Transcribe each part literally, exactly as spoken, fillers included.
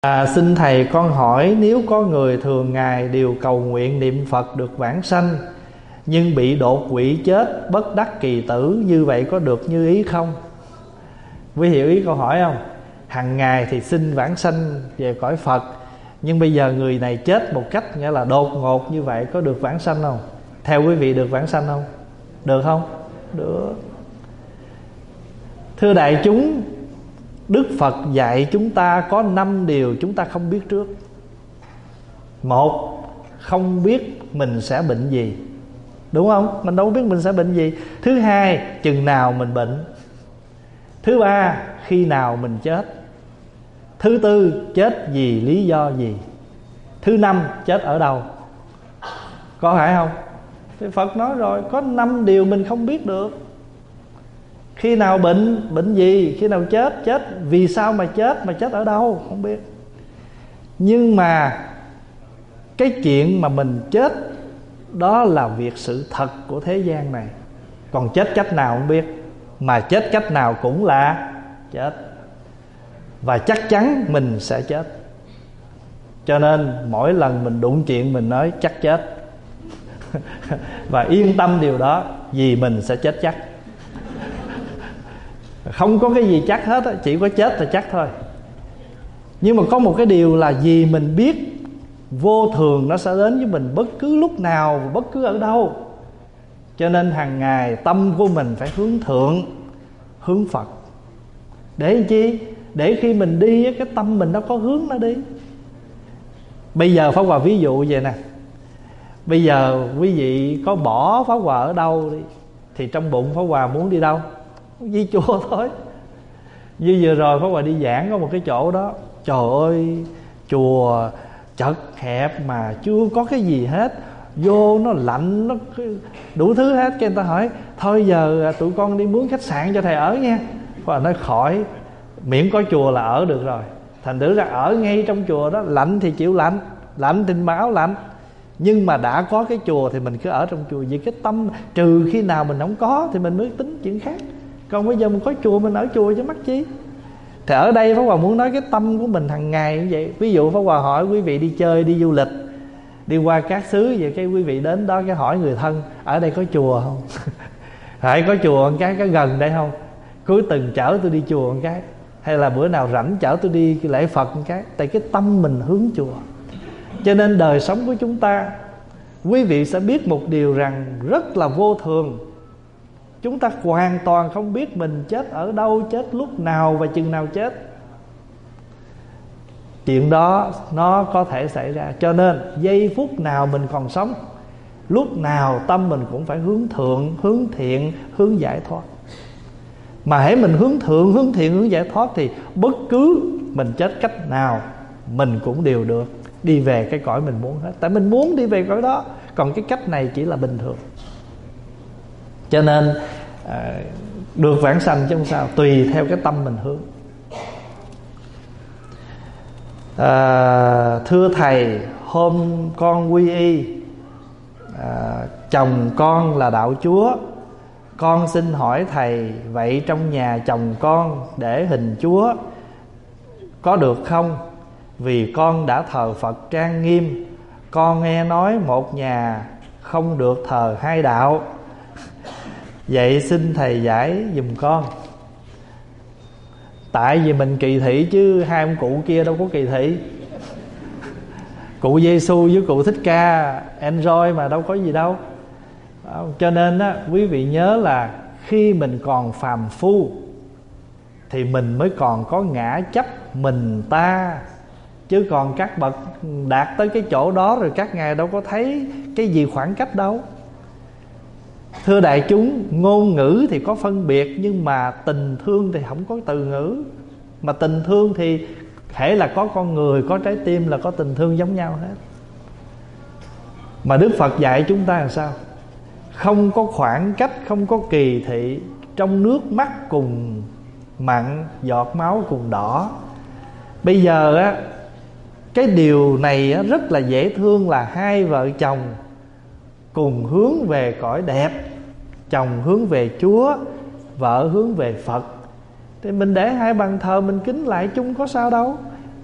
À, xin Thầy con hỏi, nếu có người thường ngày đều cầu nguyện niệm Phật được vãng sanh, nhưng bị đột quỵ chết bất đắc kỳ tử, như vậy có được như ý không? Quý hiểu ý câu hỏi không? Hằng ngày thì xin vãng sanh về cõi Phật, nhưng bây giờ người này chết một cách nghĩa là đột ngột như vậy, có được vãng sanh không? Theo quý vị được vãng sanh không? Được không? Được. Thưa đại chúng, Đức Phật dạy chúng ta có năm điều chúng ta không biết trước. Một, không biết mình sẽ bệnh gì, đúng không? Mình đâu biết mình sẽ bệnh gì. Thứ hai, chừng nào mình bệnh. Thứ ba, khi nào mình chết. Thứ tư, chết vì lý do gì. Thứ năm, chết ở đâu. Có phải không? Thì Phật nói rồi, có năm điều mình không biết được. Khi nào bệnh, bệnh gì. Khi nào chết, chết vì sao mà chết, mà chết ở đâu, không biết. Nhưng mà cái chuyện mà mình chết, đó là việc sự thật của thế gian này. Còn chết cách nào không biết, mà chết cách nào cũng là chết. Và chắc chắn mình sẽ chết. Cho nên mỗi lần mình đụng chuyện mình nói chắc chết. Và yên tâm điều đó, vì mình sẽ chết chắc. Không có cái gì chắc hết, chỉ có chết là chắc thôi. Nhưng mà có một cái điều là vì mình biết vô thường nó sẽ đến với mình bất cứ lúc nào, bất cứ ở đâu. Cho nên hàng ngày tâm của mình phải hướng thượng, hướng Phật. Để làm chi? Để khi mình đi, cái tâm mình nó có hướng nó đi. Bây giờ Pháp Hòa ví dụ vậy nè. Bây giờ quý vị có bỏ Pháp Hòa ở đâu đi, thì trong bụng Pháp Hòa muốn đi đâu? Đi chùa thôi. Như vừa rồi Pháp Hòa đi giảng có một cái chỗ đó, trời ơi, chùa chật hẹp mà chưa có cái gì hết. Vô nó lạnh, nó đủ thứ hết. Cái người ta hỏi, thôi giờ tụi con đi mướn khách sạn cho thầy ở nha. Pháp Hòa nói khỏi, miễn có chùa là ở được rồi. Thành thử ra ở ngay trong chùa đó. Lạnh thì chịu lạnh, lạnh thì mặc áo lạnh. Nhưng mà đã có cái chùa thì mình cứ ở trong chùa. Vì cái tâm, trừ khi nào mình không có thì mình mới tính chuyện khác. Còn bây giờ mình có chùa, mình ở chùa chứ mắc chi. Thì ở đây Pháp Hòa muốn nói cái tâm của mình hàng ngày như vậy. Ví dụ Pháp Hòa hỏi quý vị đi chơi, đi du lịch, đi qua các xứ vậy, cái quý vị đến đó cái hỏi người thân, ở đây có chùa không? Phải có chùa một cái, có gần đây không? Cuối tuần chở tôi đi chùa một cái. Hay là bữa nào rảnh chở tôi đi lễ Phật một cái. Tại cái tâm mình hướng chùa. Cho nên đời sống của chúng ta, quý vị sẽ biết một điều rằng rất là vô thường. Chúng ta hoàn toàn không biết mình chết ở đâu, chết lúc nào và chừng nào chết. Chuyện đó nó có thể xảy ra. Cho nên giây phút nào mình còn sống, lúc nào tâm mình cũng phải hướng thượng, hướng thiện, hướng giải thoát. Mà hễ mình hướng thượng, hướng thiện, hướng giải thoát thì bất cứ mình chết cách nào mình cũng đều được đi về cái cõi mình muốn hết. Tại mình muốn đi về cõi đó. Còn cái cách này chỉ là bình thường. Cho nên à, được vãng sanh chứ không sao, tùy theo cái tâm mình hướng. à, Thưa Thầy, hôm con quy y, à, chồng con là đạo Chúa. Con xin hỏi Thầy, vậy trong nhà chồng con để hình Chúa có được không? Vì con đã thờ Phật trang nghiêm. Con nghe nói một nhà không được thờ hai đạo. Vậy xin Thầy giải giùm con. Tại vì mình kỳ thị chứ hai ông cụ kia đâu có kỳ thị. Cụ Giêsu với cụ Thích Ca enjoy mà đâu có gì đâu. Cho nên á, quý vị nhớ là khi mình còn phàm phu thì mình mới còn có ngã chấp mình ta. Chứ còn các bậc đạt tới cái chỗ đó rồi, các ngài đâu có thấy cái gì khoảng cách đâu. Thưa đại chúng, ngôn ngữ thì có phân biệt, nhưng mà tình thương thì không có từ ngữ. Mà tình thương thì hễ là có con người, có trái tim là có tình thương giống nhau hết. Mà Đức Phật dạy chúng ta là sao? Không có khoảng cách, không có kỳ thị. Trong nước mắt cùng mặn, giọt máu cùng đỏ. Bây giờ á, cái điều này á, rất là dễ thương là hai vợ chồng cùng hướng về cõi đẹp. Chồng hướng về Chúa, vợ hướng về Phật. Thì mình để hai bàn thờ mình kính lại chung có sao đâu.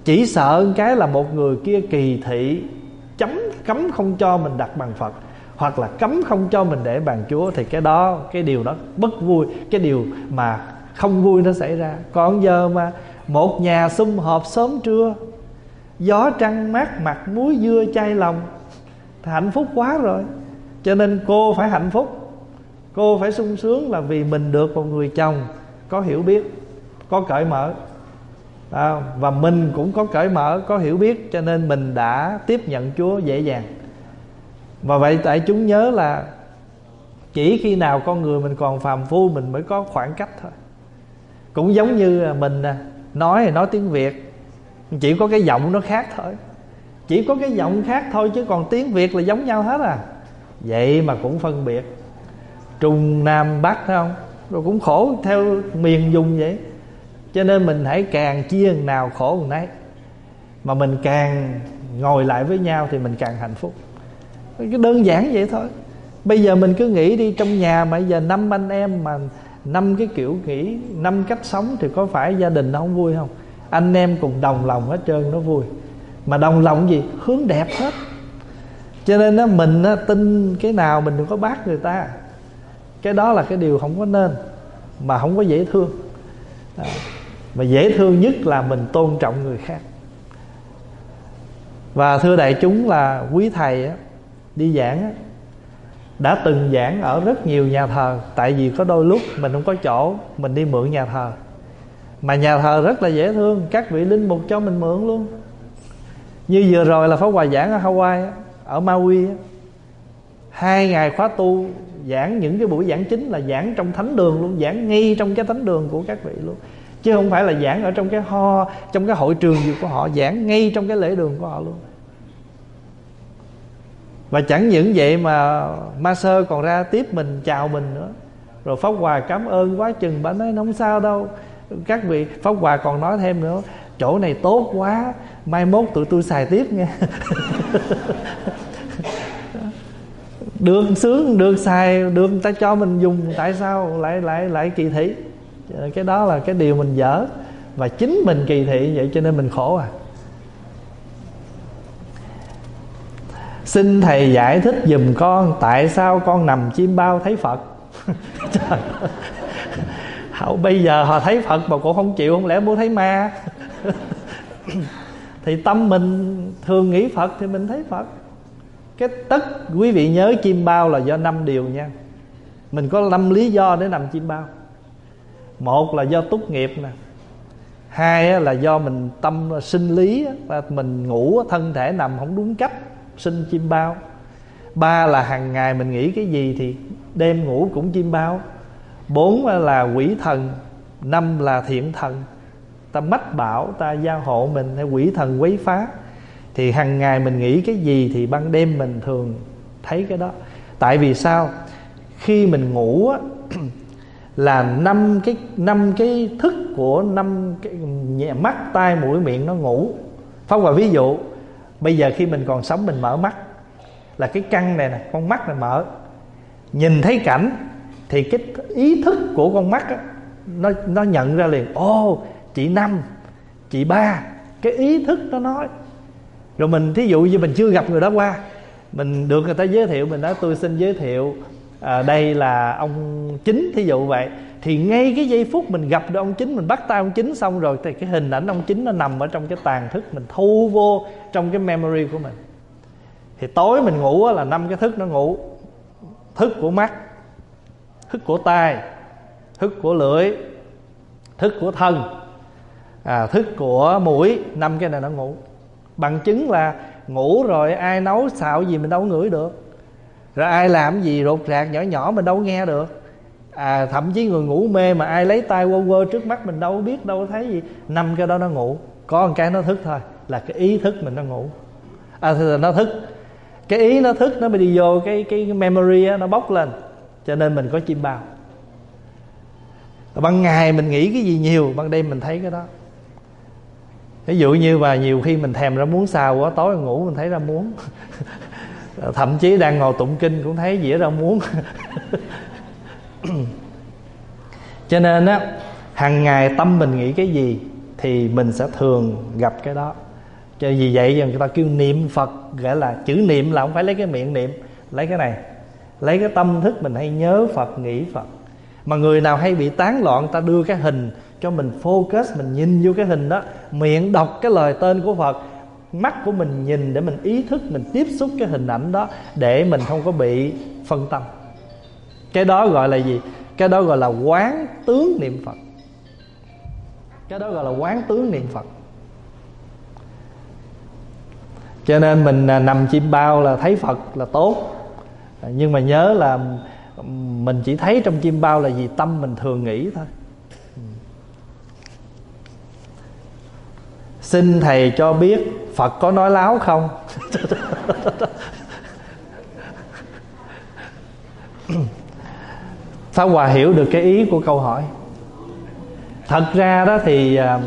Chỉ sợ cái là một người kia kỳ thị, chấm cấm không cho mình đặt bàn Phật, hoặc là cấm không cho mình để bàn Chúa, thì cái đó, cái điều đó bất vui, cái điều mà không vui nó xảy ra. Còn giờ mà một nhà sum họp sớm trưa, gió trăng mát mặt, muối dưa chay lòng, thì hạnh phúc quá rồi. Cho nên cô phải hạnh phúc, cô phải sung sướng là vì mình được một người chồng có hiểu biết, có cởi mở à, và mình cũng có cởi mở, có hiểu biết, cho nên mình đã tiếp nhận Chúa dễ dàng. Và vậy tại chúng nhớ là chỉ khi nào con người mình còn phàm phu mình mới có khoảng cách thôi. Cũng giống như mình nói thì nói tiếng Việt, chỉ có cái giọng nó khác thôi, chỉ có cái giọng khác thôi, chứ còn tiếng Việt là giống nhau hết à. Vậy mà cũng phân biệt Trung Nam Bắc, thấy không? Rồi cũng khổ theo miền dùng vậy. Cho nên mình hãy càng chia nào khổ một nấy, mà mình càng ngồi lại với nhau thì mình càng hạnh phúc. Cái đơn giản vậy thôi. Bây giờ mình cứ nghĩ đi, trong nhà mà giờ năm anh em mà năm cái kiểu nghĩ, năm cách sống, thì có phải gia đình nó không vui không? Anh em cùng đồng lòng hết trơn nó vui. Mà đồng lòng gì? Hướng đẹp hết. Cho nên á, mình á, tin cái nào mình đừng có bác người ta. Cái đó là cái điều không có nên, mà không có dễ thương à. Mà dễ thương nhất là mình tôn trọng người khác. Và thưa đại chúng, là quý thầy á, đi giảng á, đã từng giảng ở rất nhiều nhà thờ. Tại vì có đôi lúc mình không có chỗ, mình đi mượn nhà thờ. Mà nhà thờ rất là dễ thương, các vị linh mục cho mình mượn luôn. Như vừa rồi là Pháp Hòa giảng ở Hawaii á, ở Maui á, hai ngày khóa tu, giảng những cái buổi giảng chính là giảng trong thánh đường luôn, giảng ngay trong cái thánh đường của các vị luôn, chứ không phải là giảng ở trong cái ho, trong cái hội trường gì của họ, giảng ngay trong cái lễ đường của họ luôn. Và chẳng những vậy mà ma sơ còn ra tiếp mình, chào mình nữa. Rồi Pháp Hòa cảm ơn quá chừng, bà nói không sao đâu các vị. Pháp Hòa còn nói thêm nữa, chỗ này tốt quá, mai mốt tụi tôi xài tiếp nha. Được sướng, được xài, được người ta cho mình dùng, tại sao lại lại lại kỳ thị? Cái đó là cái điều mình dở, và chính mình kỳ thị vậy cho nên mình khổ à. Xin thầy giải thích giùm con tại sao con nằm chim bao thấy Phật. Trời ơi, bây giờ họ thấy Phật mà cũng không chịu, không lẽ muốn thấy ma? Thì tâm mình thường nghĩ Phật thì mình thấy Phật. Cái tất quý vị nhớ chim bao là do năm điều nha. Mình có năm lý do để nằm chim bao. Một là do túc nghiệp nè. Hai là do mình tâm sinh lý, là mình ngủ thân thể nằm không đúng cách, sinh chim bao. Ba là hàng ngày mình nghĩ cái gì thì đêm ngủ cũng chim bao. Bốn là quỷ thần. Năm là thiện thần, ta mách bảo, ta gia hộ mình, hay quỷ thần quấy phá. Thì hàng ngày mình nghĩ cái gì thì ban đêm mình thường thấy cái đó. Tại vì sao? Khi mình ngủ á, là năm cái năm cái thức của năm cái mắt, tai, mũi, miệng nó ngủ. Pháp Hòa ví dụ, bây giờ khi mình còn sống mình mở mắt, là cái căn này nè, con mắt này mở, nhìn thấy cảnh, thì cái ý thức của con mắt á, nó nó nhận ra liền. Ồ, chị Năm, chị Ba, cái ý thức nó nói. Rồi mình thí dụ như mình chưa gặp người đó qua, mình được người ta giới thiệu, mình nói tôi xin giới thiệu à, đây là ông Chính, thí dụ vậy. Thì ngay cái giây phút mình gặp được ông Chính, mình bắt tay ông Chính xong rồi, thì cái hình ảnh ông Chính nó nằm ở trong cái tàn thức, mình thu vô trong cái memory của mình. Thì tối mình ngủ là năm cái thức nó ngủ. Thức của mắt, thức của tai, thức của lưỡi, thức của thân, à, thức của mũi, năm cái này nó ngủ. Bằng chứng là ngủ rồi ai nấu xạo gì mình đâu có ngửi được, rồi ai làm gì rột rạc nhỏ nhỏ mình đâu có nghe được. À, thậm chí người ngủ mê mà ai lấy tay quơ quơ trước mắt mình đâu có biết, đâu có thấy gì. Năm cái đó nó ngủ. Có một cái nó thức thôi, là cái ý thức mình nó ngủ. À, thì nó thức, cái ý nó thức, nó mới đi vô cái, cái, cái memory á, nó bốc lên. Cho nên mình có chim bao. Ban ngày mình nghĩ cái gì nhiều, ban đêm mình thấy cái đó. Ví dụ như mà nhiều khi mình thèm ra muốn xào quá, tối mình ngủ mình thấy ra muốn. Thậm chí đang ngồi tụng kinh cũng thấy dĩa ra muốn. Cho nên á, hàng ngày tâm mình nghĩ cái gì thì mình sẽ thường gặp cái đó. Cho vì vậy người ta kêu niệm Phật, gọi là chữ niệm là không phải lấy cái miệng niệm, lấy cái này, lấy cái tâm thức mình hay nhớ Phật, nghĩ Phật. Mà người nào hay bị tán loạn, người ta đưa cái hình cho mình focus, mình nhìn vô cái hình đó, miệng đọc cái lời tên của Phật, mắt của mình nhìn để mình ý thức, mình tiếp xúc cái hình ảnh đó để mình không có bị phân tâm. Cái đó gọi là gì? Cái đó gọi là quán tướng niệm Phật. Cái đó gọi là quán tướng niệm Phật. Cho nên mình nằm chim bao là thấy Phật là tốt. Nhưng mà nhớ là mình chỉ thấy trong chim bao là vì tâm mình thường nghĩ thôi. Xin thầy cho biết Phật có nói láo không? Pháp Hòa hiểu được cái ý của câu hỏi. Thật ra đó thì uh,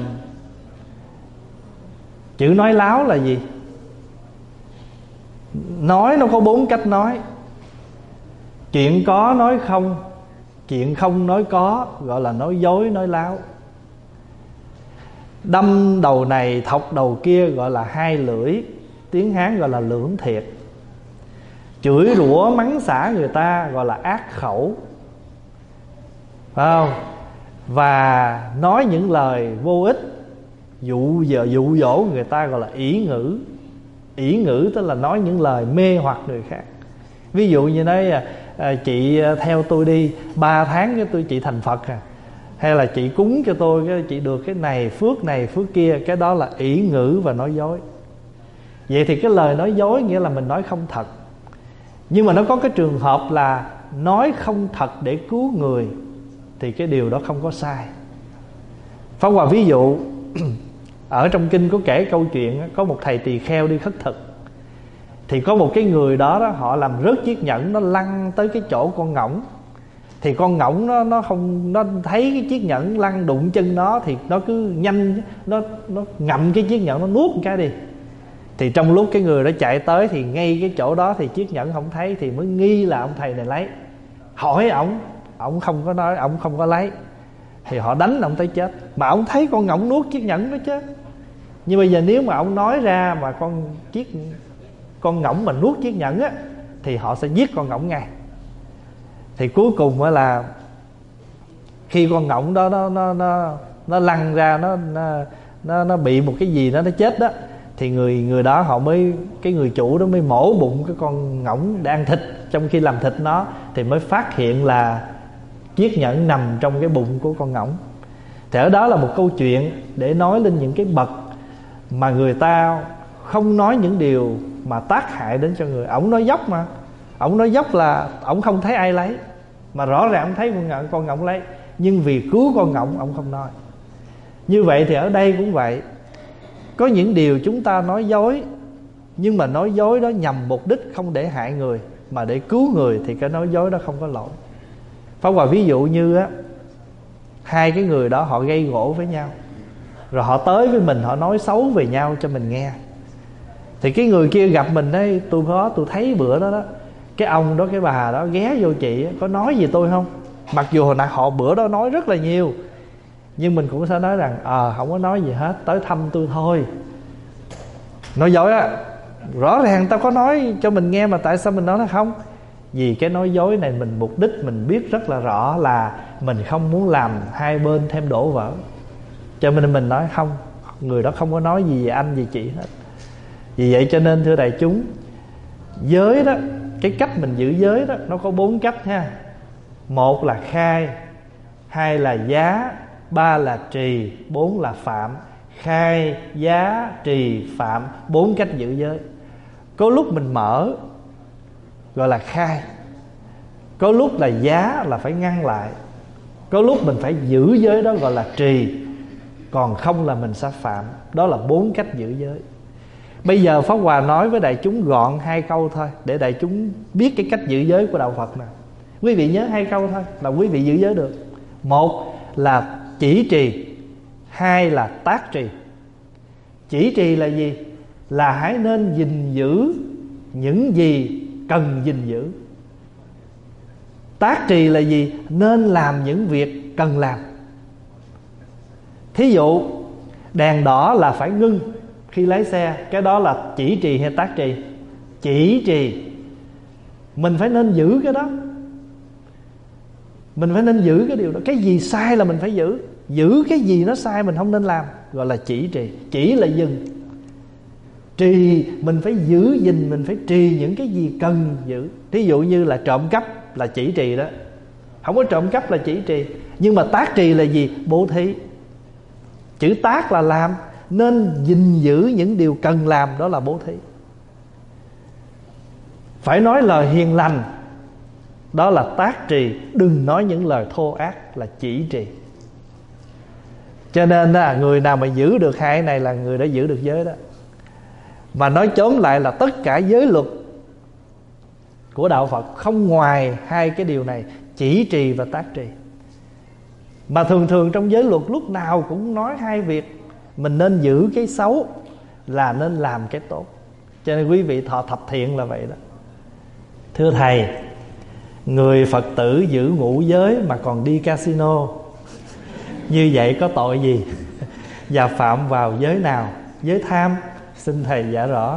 chữ nói láo là gì? Nói nó có bốn cách nói. Chuyện có nói không, chuyện không nói có, gọi là nói dối, nói láo. Đâm đầu này thọc đầu kia gọi là hai lưỡi, tiếng Hán gọi là lưỡng thiệt. Chửi rủa mắng xả người ta gọi là ác khẩu, phải không? Và nói những lời vô ích, dụ dỗ, dụ dỗ người ta gọi là ỷ ngữ. Ỷ ngữ tức là nói những lời mê hoặc người khác. Ví dụ như nói à, chị theo tôi đi ba tháng cái tôi chị thành Phật à, hay là chị cúng cho tôi cái chị được cái này, phước này phước kia. Cái đó là ỷ ngữ và nói dối. Vậy thì cái lời nói dối nghĩa là mình nói không thật. Nhưng mà nó có cái trường hợp là nói không thật để cứu người, thì cái điều đó không có sai. Pháp Hòa ví dụ ở trong kinh có kể câu chuyện có một thầy tỳ kheo đi khất thực. Thì có một cái người đó, đó họ làm rớt chiếc nhẫn, nó lăn tới cái chỗ con ngỗng. Thì con ngỗng nó nó không nó thấy cái chiếc nhẫn lăn đụng chân nó, thì nó cứ nhanh nó nó ngậm cái chiếc nhẫn, nó nuốt một cái đi. Thì trong lúc cái người đó chạy tới thì ngay cái chỗ đó thì chiếc nhẫn không thấy, thì mới nghi là ông thầy này lấy. Hỏi ổng, ổng không có nói, ổng không có lấy. Thì họ đánh ổng tới chết. Mà ổng thấy con ngỗng nuốt chiếc nhẫn nó chết. Nhưng bây giờ nếu mà ổng nói ra mà con chiếc con ngỗng mà nuốt chiếc nhẫn á, thì họ sẽ giết con ngỗng ngay. Thì cuối cùng là khi con ngỗng đó nó nó nó nó lăn ra, nó nó nó nó bị một cái gì đó nó chết đó, thì người người đó họ mới, cái người chủ đó mới mổ bụng cái con ngỗng để ăn thịt. Trong khi làm thịt nó thì mới phát hiện là chiếc nhẫn nằm trong cái bụng của con ngỗng. Thì ở đó là một câu chuyện để nói lên những cái bậc mà người ta không nói những điều mà tác hại đến cho người. Ổng nói dốc mà, ổng nói dốc là ổng không thấy ai lấy, mà rõ ràng ổng thấy con ngỗng, con ngỗng lấy, nhưng vì cứu con ngỗng ổng không nói. Như vậy thì ở đây cũng vậy. Có những điều chúng ta nói dối, nhưng mà nói dối đó nhằm mục đích không để hại người mà để cứu người, thì cái nói dối đó không có lỗi. Pháp Hòa ví dụ như á, hai cái người đó họ gây gổ với nhau, rồi họ tới với mình, họ nói xấu về nhau cho mình nghe. Thì cái người kia gặp mình đấy, tôi có tôi thấy bữa đó đó, cái ông đó, cái bà đó ghé vô chị, có nói gì tôi không? Mặc dù hồi nãy họ bữa đó nói rất là nhiều, nhưng mình cũng sẽ nói rằng ờ à, không có nói gì hết, tới thăm tôi thôi. Nói dối á, rõ ràng tao có nói cho mình nghe mà tại sao mình nói nó không? Vì cái nói dối này mình mục đích mình biết rất là rõ là mình không muốn làm hai bên thêm đổ vỡ. Cho nên mình nói không, người đó không có nói gì về anh về chị hết. Vì vậy cho nên thưa đại chúng, giới đó, cái cách mình giữ giới đó nó có bốn cách ha. Một là khai, hai là giá, ba là trì, bốn là phạm. Khai, giá, trì, phạm, bốn cách giữ giới. Có lúc mình mở gọi là khai, có lúc là giá là phải ngăn lại, có lúc mình phải giữ giới đó gọi là trì, còn không là mình sẽ phạm. Đó là bốn cách giữ giới. Bây giờ Pháp Hòa nói với đại chúng gọn hai câu thôi, để đại chúng biết cái cách giữ giới của đạo Phật nào. Quý vị nhớ hai câu thôi là quý vị giữ giới được. Một là chỉ trì, hai là tác trì. Chỉ trì là gì? Là hãy nên gìn giữ những gì cần gìn giữ. Tác trì là gì? Nên làm những việc cần làm. Thí dụ đèn đỏ là phải ngưng, khi lái xe. Cái đó là chỉ trì hay tác trì? Chỉ trì. Mình phải nên giữ cái đó. Mình phải nên giữ cái điều đó. Cái gì sai là mình phải giữ. Giữ cái gì nó sai mình không nên làm, gọi là chỉ trì. Chỉ là dừng. Trì mình phải giữ gìn, mình phải trì những cái gì cần giữ. Thí dụ như là trộm cắp là chỉ trì đó. Không có trộm cắp là chỉ trì. Nhưng mà tác trì là gì? Bố thí. Chữ tác là làm, nên gìn giữ những điều cần làm, đó là bố thí. Phải nói lời hiền lành, đó là tác trì. Đừng nói những lời thô ác, là chỉ trì. Cho nên là người nào mà giữ được hai cái này là người đã giữ được giới đó. Mà nói chóm lại là tất cả giới luật của đạo Phật không ngoài hai cái điều này, chỉ trì và tác trì. Mà thường thường trong giới luật lúc nào cũng nói hai việc. Mình nên giữ cái xấu là nên làm cái tốt. Cho nên quý vị thọ thập thiện là vậy đó. Thưa Thầy, người Phật tử giữ ngũ giới mà còn đi casino, như vậy có tội gì? Và phạm vào giới nào? Giới tham? Xin Thầy giải rõ.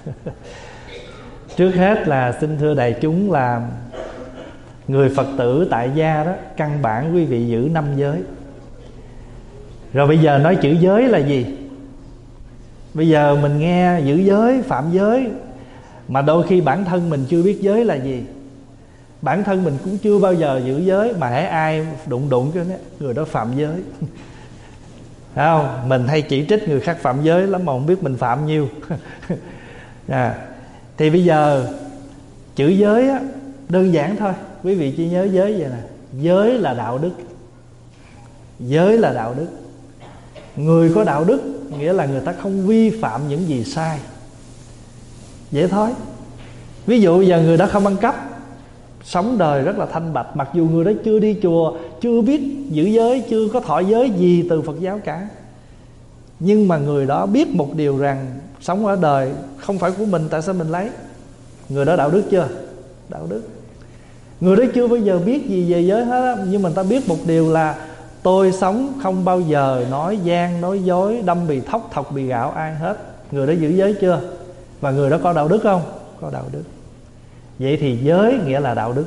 Trước hết là xin thưa đại chúng là người Phật tử tại gia đó, căn bản quý vị giữ năm giới. Rồi bây giờ nói chữ giới là gì? Bây giờ mình nghe giữ giới, phạm giới, mà đôi khi bản thân mình chưa biết giới là gì. Bản thân mình cũng chưa bao giờ giữ giới, mà hễ ai đụng đụng cái đó, người đó phạm giới. Thấy không? Mình hay chỉ trích người khác phạm giới lắm mà không biết mình phạm nhiêu. À, thì bây giờ chữ giới á, đơn giản thôi. Quý vị chỉ nhớ giới vậy nè. Giới là đạo đức. Giới là đạo đức. Người có đạo đức nghĩa là người ta không vi phạm những gì sai. Dễ thôi. Ví dụ giờ người đó không ăn cắp, sống đời rất là thanh bạch. Mặc dù người đó chưa đi chùa, chưa biết giữ giới, chưa có thọ giới gì từ Phật giáo cả, nhưng mà người đó biết một điều rằng sống ở đời không phải của mình, tại sao mình lấy? Người đó đạo đức chưa? Đạo đức. Người đó chưa bao giờ biết gì về giới hết á, nhưng mà ta biết một điều là tôi sống không bao giờ nói gian, nói dối, đâm bì thóc, thọc bì gạo ai hết. Người đó giữ giới chưa? Và người đó có đạo đức không? Có đạo đức. Vậy thì giới nghĩa là đạo đức.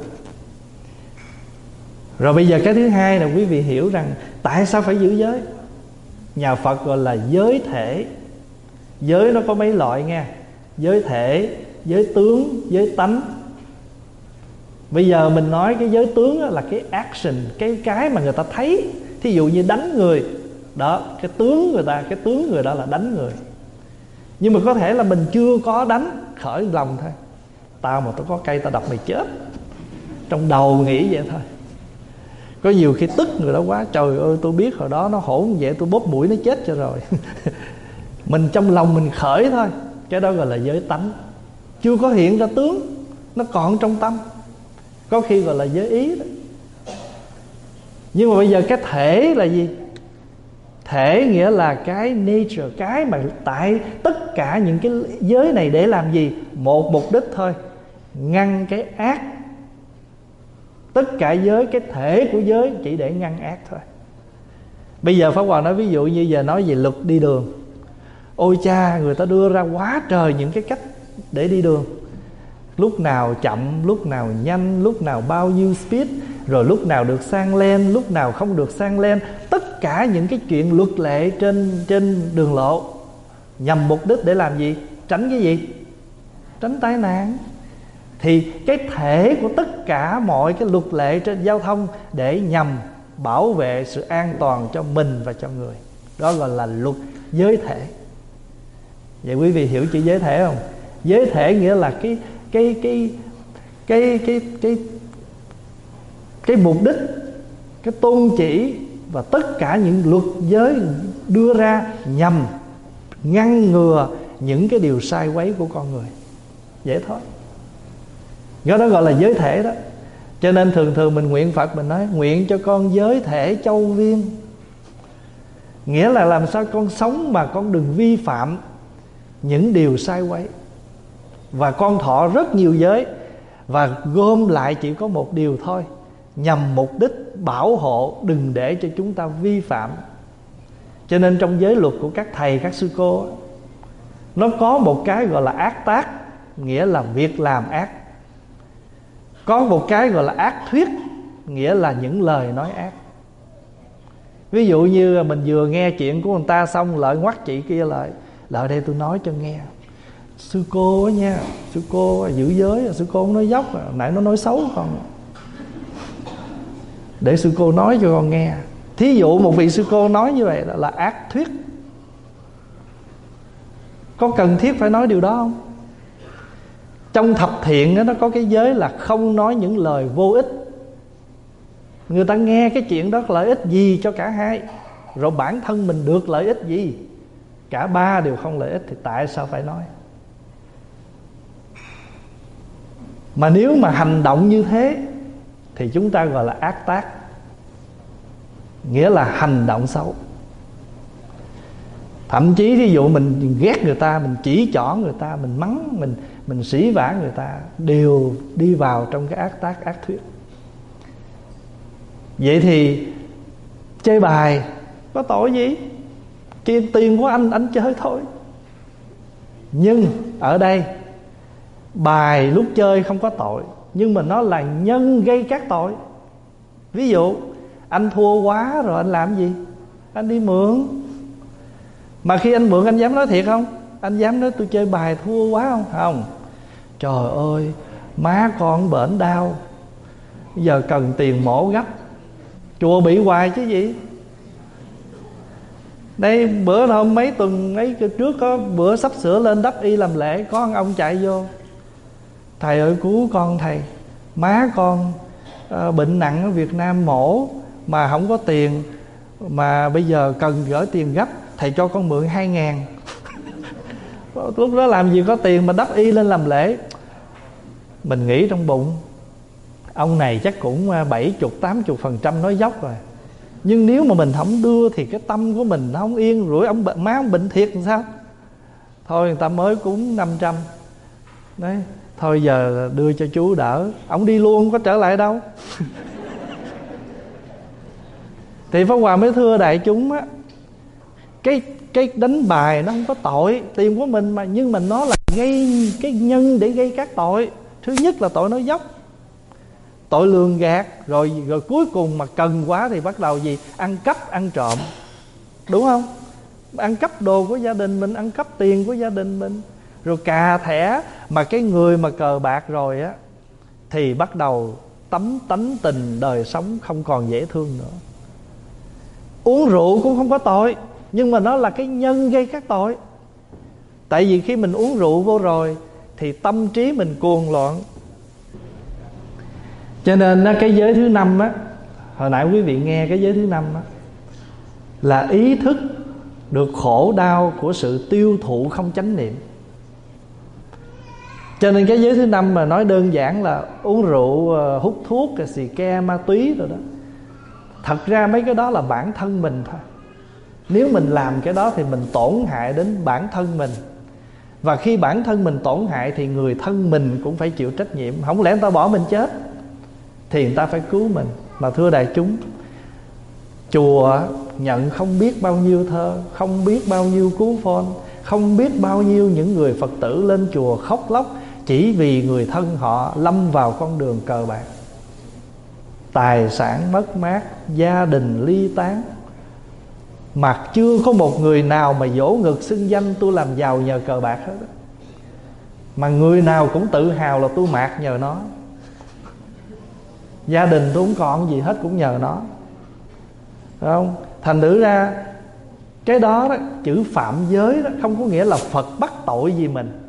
Rồi bây giờ cái thứ hai là quý vị hiểu rằng tại sao phải giữ giới. Nhà Phật gọi là giới thể. Giới nó có mấy loại nghe. Giới thể, giới tướng, giới tánh. Bây giờ mình nói cái giới tướng là cái action, cái cái mà người ta thấy. Thí dụ như đánh người, đó, cái tướng người ta, cái tướng người đó là đánh người. Nhưng mà có thể là mình chưa có đánh, khởi lòng thôi. Tao mà tao có cây tao đập mày chết. Trong đầu nghĩ vậy thôi. Có nhiều khi tức người đó quá, trời ơi tôi biết hồi đó nó hỗn vậy, tôi bóp mũi nó chết cho rồi. Mình trong lòng mình khởi thôi. Cái đó gọi là giới tánh. Chưa có hiện ra tướng, nó còn trong tâm. Có khi gọi là giới ý đó. Nhưng mà bây giờ cái thể là gì? Thể nghĩa là cái nature, cái mà tại tất cả những cái giới này để làm gì? Một mục đích thôi, ngăn cái ác. Tất cả giới, cái thể của giới chỉ để ngăn ác thôi. Bây giờ Pháp Hòa nói ví dụ như giờ nói về luật đi đường. Ôi cha, người ta đưa ra quá trời những cái cách để đi đường. Lúc nào chậm, lúc nào nhanh, lúc nào bao nhiêu speed, rồi lúc nào được sang lane, lúc nào không được sang lane. Tất cả những cái chuyện luật lệ trên, trên đường lộ nhằm mục đích để làm gì? Tránh cái gì? Tránh tai nạn. Thì cái thể của tất cả mọi cái luật lệ trên giao thông để nhằm bảo vệ sự an toàn cho mình và cho người. Đó gọi là luật giới thể. Vậy quý vị hiểu chữ giới thể không? Giới thể nghĩa là cái cái cái cái cái cái cái mục đích, cái tôn chỉ và tất cả những luật giới đưa ra nhằm ngăn ngừa những cái điều sai quấy của con người. Dễ thôi. Đó, đó gọi là giới thể đó. Cho nên thường thường mình nguyện Phật, mình nói nguyện cho con giới thể châu viên. Nghĩa là làm sao con sống mà con đừng vi phạm những điều sai quấy. Và con thọ rất nhiều giới, và gom lại chỉ có một điều thôi, nhằm mục đích bảo hộ, đừng để cho chúng ta vi phạm. Cho nên trong giới luật của các thầy, các sư cô, Nó có một cái gọi là ác tác, nghĩa là việc làm ác. Có một cái gọi là ác thuyết, nghĩa là những lời nói ác. Ví dụ như mình vừa nghe chuyện của người ta xong, lợi ngoắt chị kia lại: lại đây tôi nói cho nghe, sư cô á nha, sư cô giữ giới, sư cô không nói dốc, nãy nó nói xấu con, để sư cô nói cho con nghe. Thí dụ một vị sư cô nói như vậy là ác thuyết. Có cần thiết phải nói điều đó không? Trong thập thiện đó, nó có cái giới là không nói những lời vô ích. Người ta nghe cái chuyện đó có lợi ích gì cho cả hai, rồi bản thân mình được lợi ích gì? Cả ba đều không lợi ích thì tại sao phải nói? Mà nếu mà hành động như thế thì chúng ta gọi là ác tác, nghĩa là hành động xấu. Thậm chí ví dụ mình ghét người ta, mình chỉ trỏ người ta, mình mắng, mình mình sỉ vả người ta, đều đi vào trong cái ác tác, ác thuyết. Vậy thì chơi bài có tội gì? Kia tiền của anh, anh chơi thôi. Nhưng ở đây bài lúc chơi không có tội, nhưng mà nó là nhân gây các tội. Ví dụ anh thua quá rồi anh làm gì? Anh đi mượn. Mà khi anh mượn anh dám nói thiệt không? Anh dám nói tôi chơi bài thua quá không? Không. Trời ơi, má con bệnh đau, bây giờ cần tiền mổ gấp, chùa bị hoài chứ gì. Đây bữa hôm mấy tuần mấy trước có bữa sắp sửa lên đắp y làm lễ, có một ông chạy vô: thầy ơi cứu con thầy, má con uh, bệnh nặng ở Việt Nam mổ mà không có tiền, mà bây giờ cần gửi tiền gấp, thầy cho con mượn hai ngàn. Lúc đó làm gì có tiền mà đắp y lên làm lễ. Mình nghĩ trong bụng ông này chắc cũng bảy mươi tám mươi phần trăm nói dốc rồi. Nhưng nếu mà mình không đưa thì cái tâm của mình nó không yên, rủi ông bệnh, má ông bệnh thiệt làm sao? Thôi người ta mới cúng năm trăm. Đấy, thôi giờ đưa cho chú đỡ. Ông đi luôn, không có trở lại đâu. Thì Pháp Hòa mới thưa đại chúng á, Cái cái đánh bài nó không có tội, tiền của mình mà, nhưng mà nó là gây cái nhân để gây các tội. Thứ nhất là tội nói dốc, tội lường gạt, rồi rồi cuối cùng mà cần quá thì bắt đầu gì? Ăn cắp, ăn trộm, đúng không? Ăn cắp đồ của gia đình mình, ăn cắp tiền của gia đình mình, rồi cà thẻ. Mà cái người mà cờ bạc rồi á thì bắt đầu tấm tánh tình đời sống không còn dễ thương nữa. Uống rượu cũng không có tội, nhưng mà nó là cái nhân gây các tội. Tại vì khi mình uống rượu vô rồi thì tâm trí mình cuồng loạn. Cho nên cái giới thứ năm á, hồi nãy quý vị nghe cái giới thứ năm á, là ý thức được khổ đau của sự tiêu thụ không chánh niệm. Cho nên cái giới thứ năm mà nói đơn giản là uống rượu, hút thuốc, xì ke, ma túy rồi đó, thật ra mấy cái đó là bản thân mình thôi. Nếu mình làm cái đó thì mình tổn hại đến bản thân mình. Và khi bản thân mình tổn hại thì người thân mình cũng phải chịu trách nhiệm. Không lẽ người ta bỏ mình chết thì người ta phải cứu mình. Mà thưa đại chúng, chùa nhận không biết bao nhiêu thơ, không biết bao nhiêu cú phone, không biết bao nhiêu những người Phật tử lên chùa khóc lóc chỉ vì người thân họ lâm vào con đường cờ bạc, tài sản mất mát, gia đình ly tán, mà chưa có một người nào mà vỗ ngực xưng danh tôi làm giàu nhờ cờ bạc hết. Mà người nào cũng tự hào là tôi mạt nhờ nó, gia đình tôi không còn gì hết cũng nhờ nó, phải không? Thành thử ra cái đó, đó chữ phạm giới đó không có nghĩa là Phật bắt tội gì mình,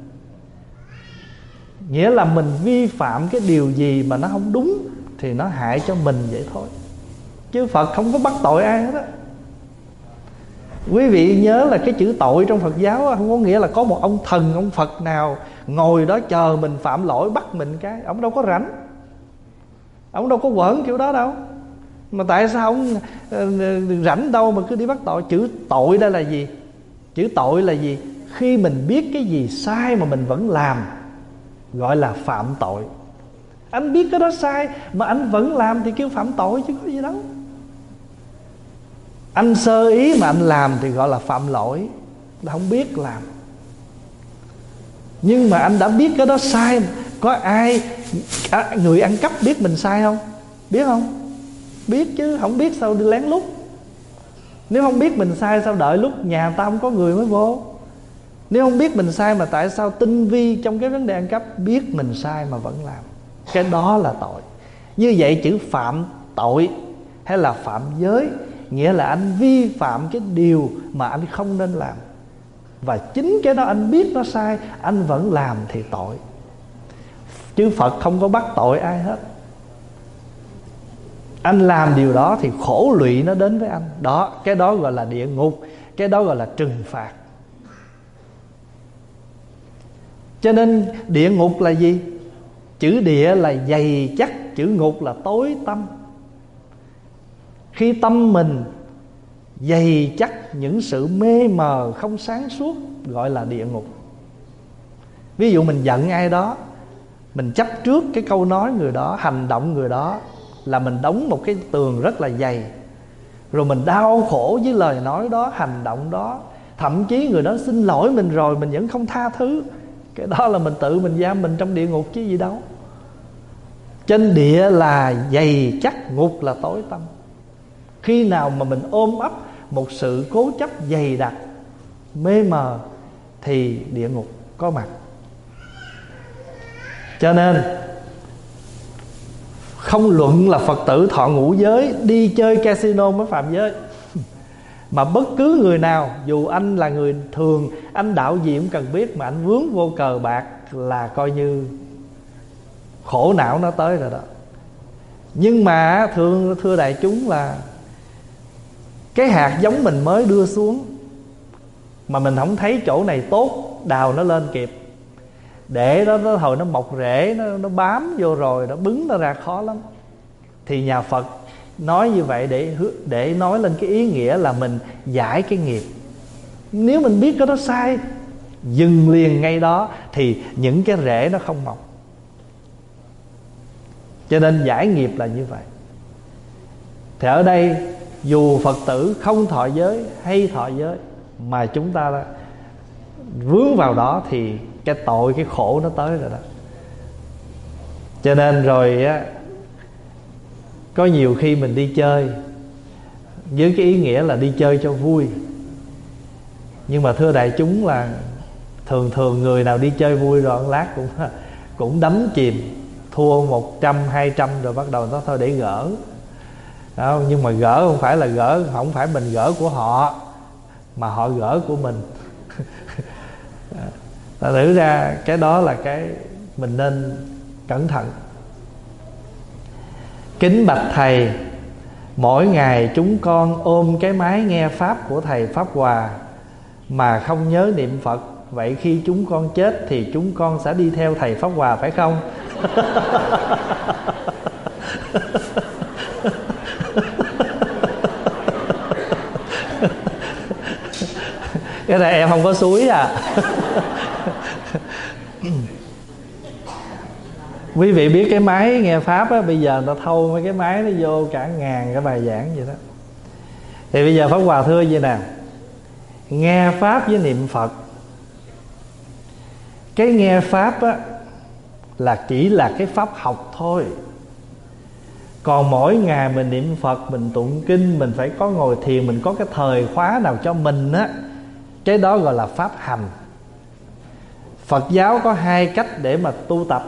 nghĩa là mình vi phạm cái điều gì mà nó không đúng thì nó hại cho mình vậy thôi, chứ Phật không có bắt tội ai hết á. Quý vị nhớ là cái chữ tội trong Phật giáo không có nghĩa là có một ông thần, ông Phật nào ngồi đó chờ mình phạm lỗi bắt mình cái. Ông đâu có rảnh, ông đâu có quởn kiểu đó đâu. Mà tại sao ông uh, rảnh đâu mà cứ đi bắt tội. Chữ tội đây là gì? Chữ tội là gì? Khi mình biết cái gì sai mà mình vẫn làm, gọi là phạm tội. Anh biết cái đó sai mà anh vẫn làm thì kêu phạm tội chứ có gì đâu. Anh sơ ý mà anh làm thì gọi là phạm lỗi, là không biết làm. Nhưng mà anh đã biết cái đó sai. Có ai à, người ăn cắp biết mình sai không? Biết không? Biết chứ, không biết sao đi lén lút. Nếu không biết mình sai sao đợi lúc nhà người ta không có người mới vô? Nếu không biết mình sai mà tại sao tinh vi trong cái vấn đề ăn cắp? Biết mình sai mà vẫn làm, cái đó là tội. Như vậy chữ phạm tội hay là phạm giới nghĩa là anh vi phạm cái điều mà anh không nên làm. Và chính cái đó anh biết nó sai, anh vẫn làm thì tội. Chứ Phật không có bắt tội ai hết. Anh làm điều đó thì khổ lụy nó đến với anh. Đó, cái đó gọi là địa ngục, cái đó gọi là trừng phạt. Cho nên địa ngục là gì? Chữ địa là dày chắc, chữ ngục là tối tăm. Khi tâm mình dày chắc những sự mê mờ không sáng suốt gọi là địa ngục. Ví dụ mình giận ai đó, mình chấp trước cái câu nói người đó, hành động người đó, là mình đóng một cái tường rất là dày. Rồi mình đau khổ với lời nói đó, hành động đó. Thậm chí người đó xin lỗi mình rồi mình vẫn không tha thứ. Cái đó là mình tự mình giam mình trong địa ngục chứ gì đâu. Trên địa là dày chắc, ngục là tối tăm. Khi nào mà mình ôm ấp một sự cố chấp dày đặc, mê mờ, thì địa ngục có mặt. Cho nên không luận là Phật tử thọ ngũ giới, đi chơi casino mới phạm giới, mà bất cứ người nào, dù anh là người thường, anh đạo gì cũng cần biết, mà anh vướng vô cờ bạc là coi như khổ não nó tới rồi đó. Nhưng mà thưa, thưa đại chúng là cái hạt giống mình mới đưa xuống mà mình không thấy chỗ này tốt, đào nó lên kịp. Để đó nó hồi nó mọc rễ, nó, nó bám vô rồi nó bứng nó ra khó lắm. Thì nhà Phật nói như vậy để, để nói lên cái ý nghĩa là mình giải cái nghiệp. Nếu mình biết cái đó sai, dừng liền ngay đó, thì những cái rễ nó không mọc. Cho nên giải nghiệp là như vậy. Thì ở đây dù Phật tử không thọ giới hay thọ giới, mà chúng ta vướng vào đó thì cái tội, cái khổ nó tới rồi đó. Cho nên rồi á, có nhiều khi mình đi chơi với cái ý nghĩa là đi chơi cho vui. Nhưng mà thưa đại chúng là thường thường người nào đi chơi vui rồi lát cũng cũng đắm chìm, thua một trăm, hai trăm rồi bắt đầu nó thôi để gỡ. Đó, nhưng mà gỡ không phải là gỡ, không phải mình gỡ của họ, mà họ gỡ của mình. Ta thử ra cái đó là cái mình nên cẩn thận. Kính bạch thầy, mỗi ngày chúng con ôm cái máy nghe pháp của thầy Pháp Hòa mà không nhớ niệm Phật. Vậy khi chúng con chết thì chúng con sẽ đi theo thầy Pháp Hòa phải không? Cái này em không có suối à. Quý vị biết cái máy nghe pháp á, bây giờ nó thâu mấy cái máy nó vô cả ngàn cái bài giảng vậy đó. Thì bây giờ Pháp Hòa thưa vậy nè, nghe pháp với niệm Phật, cái nghe pháp á là chỉ là cái pháp học thôi. Còn mỗi ngày mình niệm Phật, mình tụng kinh, mình phải có ngồi thiền, mình có cái thời khóa nào cho mình á, cái đó gọi là pháp hành. Phật giáo có hai cách để mà tu tập.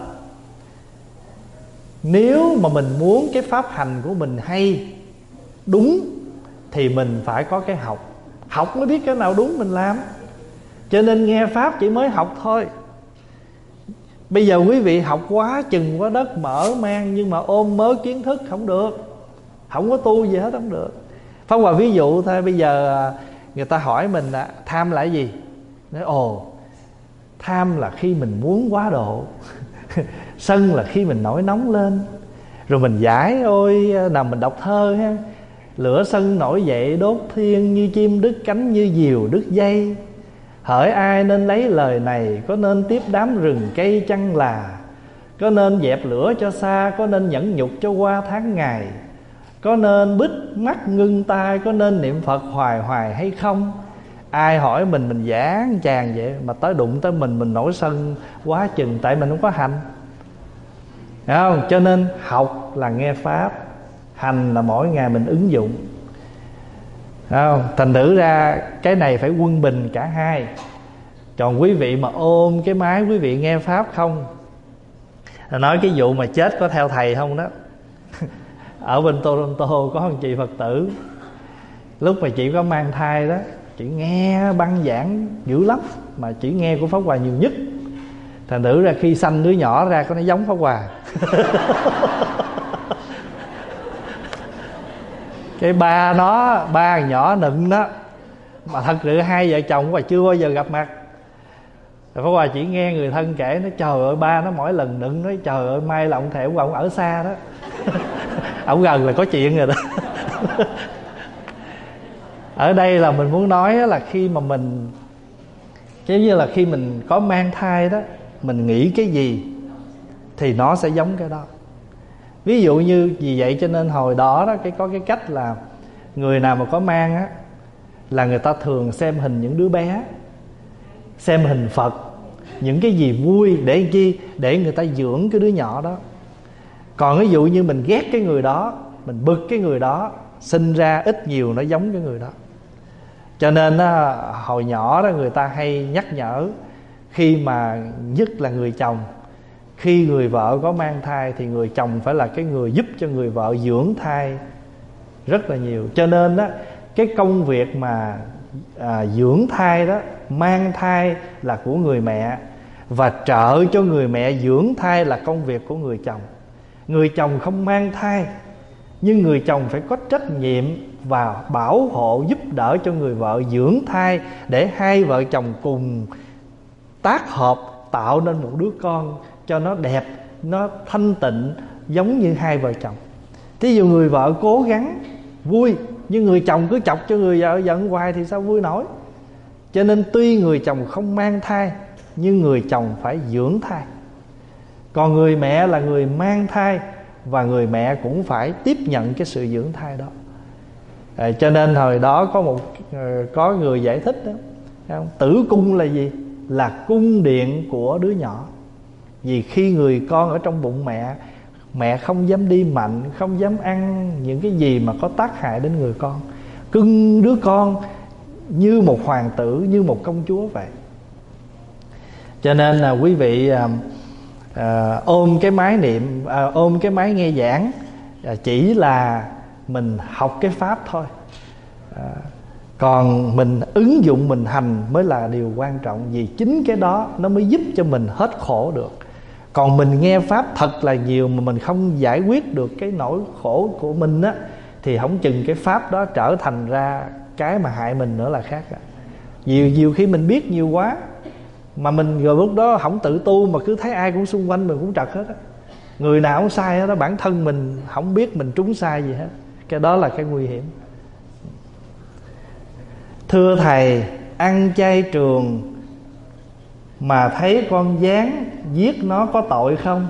Nếu mà mình muốn cái pháp hành của mình hay, đúng, thì mình phải có cái học. Học mới biết cái nào đúng mình làm. Cho nên nghe pháp chỉ mới học thôi. Bây giờ quý vị học quá chừng quá đất mở mang, nhưng mà ôm mớ kiến thức không được, không có tu gì hết không được. Pháp Hòa ví dụ thôi. Bây giờ người ta hỏi mình tham là cái gì? Nói ồ, tham là khi mình muốn quá độ. Sân là khi mình nổi nóng lên. Rồi mình giải, ôi nào mình đọc thơ ha, lửa sân nổi dậy đốt thiên, như chim đứt cánh như diều đứt dây. Hỡi ai nên lấy lời này, có nên tiếp đám rừng cây chăng là? Có nên dẹp lửa cho xa, có nên nhẫn nhục cho qua tháng ngày? Có nên bít mắt ngưng tai, có nên niệm Phật hoài hoài hay không? ai hỏi mình mình giảng chàng vậy, mà tới đụng tới mình mình nổi sân quá chừng, tại mình không có hành. Hiểu không? Cho nên học là nghe pháp, hành là mỗi ngày mình ứng dụng. Hiểu không? Thành thử ra cái này phải quân bình cả hai. Còn quý vị mà ôm cái máy quý vị nghe pháp không, nói cái vụ mà chết có theo thầy không đó. Ở bên Toronto có một chị Phật tử, lúc mà chị có mang thai đó, chị nghe băng giảng dữ lắm, mà chị nghe của Pháp Hòa nhiều nhất. Thành thử ra khi sanh đứa nhỏ ra có nó giống Pháp Hòa. Cái ba nó, ba nhỏ nựng đó, mà thật sự hai vợ chồng Pháp Hòa chưa bao giờ gặp mặt. Pháp Hòa chỉ nghe người thân kể, nó trời ơi ba nó mỗi lần nựng nói trời ơi may là ông thầy của ông ở xa đó. Ông gần là có chuyện rồi đó. Ở đây là mình muốn nói là khi mà mình, giống như là khi mình có mang thai đó, mình nghĩ cái gì thì nó sẽ giống cái đó. Ví dụ như vì vậy cho nên hồi đó đó cái có cái cách là người nào mà có mang á, là người ta thường xem hình những đứa bé, xem hình Phật, những cái gì vui để chi, để người ta dưỡng cái đứa nhỏ đó. Còn ví dụ như mình ghét cái người đó, mình bực cái người đó, sinh ra ít nhiều nó giống cái người đó. Cho nên đó, hồi nhỏ đó người ta hay nhắc nhở, khi mà nhất là người chồng, khi người vợ có mang thai thì người chồng phải là cái người giúp cho người vợ dưỡng thai rất là nhiều. Cho nên đó, cái công việc mà à, dưỡng thai đó, mang thai là của người mẹ, và trợ cho người mẹ dưỡng thai là công việc của người chồng. Người chồng không mang thai, nhưng người chồng phải có trách nhiệm và bảo hộ giúp đỡ cho người vợ dưỡng thai, để hai vợ chồng cùng tác hợp tạo nên một đứa con cho nó đẹp, nó thanh tịnh giống như hai vợ chồng. Thí dụ người vợ cố gắng vui, nhưng người chồng cứ chọc cho người vợ giận hoài thì sao vui nổi. Cho nên tuy người chồng không mang thai, nhưng người chồng phải dưỡng thai. Còn người mẹ là người mang thai, và người mẹ cũng phải tiếp nhận cái sự dưỡng thai đó. À, cho nên hồi đó có một có người giải thích đó, không? Tử cung là gì? Là cung điện của đứa nhỏ. Vì khi người con ở trong bụng mẹ, mẹ không dám đi mạnh, không dám ăn những cái gì mà có tác hại đến người con, cưng đứa con như một hoàng tử, như một công chúa vậy. Cho nên là quý vị à, à, ôm cái máy niệm, à, ôm cái máy nghe giảng, à, chỉ là mình học cái pháp thôi. à, Còn mình ứng dụng, mình hành mới là điều quan trọng. Vì chính cái đó nó mới giúp cho mình hết khổ được. Còn mình nghe pháp thật là nhiều mà mình không giải quyết được cái nỗi khổ của mình á, thì không chừng cái pháp đó trở thành ra cái mà hại mình nữa là khác. Nhiều nhiều khi mình biết nhiều quá, mà mình rồi lúc đó không tự tu, mà cứ thấy ai cũng xung quanh mình cũng trật hết á. Người nào cũng sai hết đó, bản thân mình không biết mình trúng sai gì hết. Cái đó là cái nguy hiểm. Thưa thầy, ăn chay trường mà thấy con gián giết nó có tội không?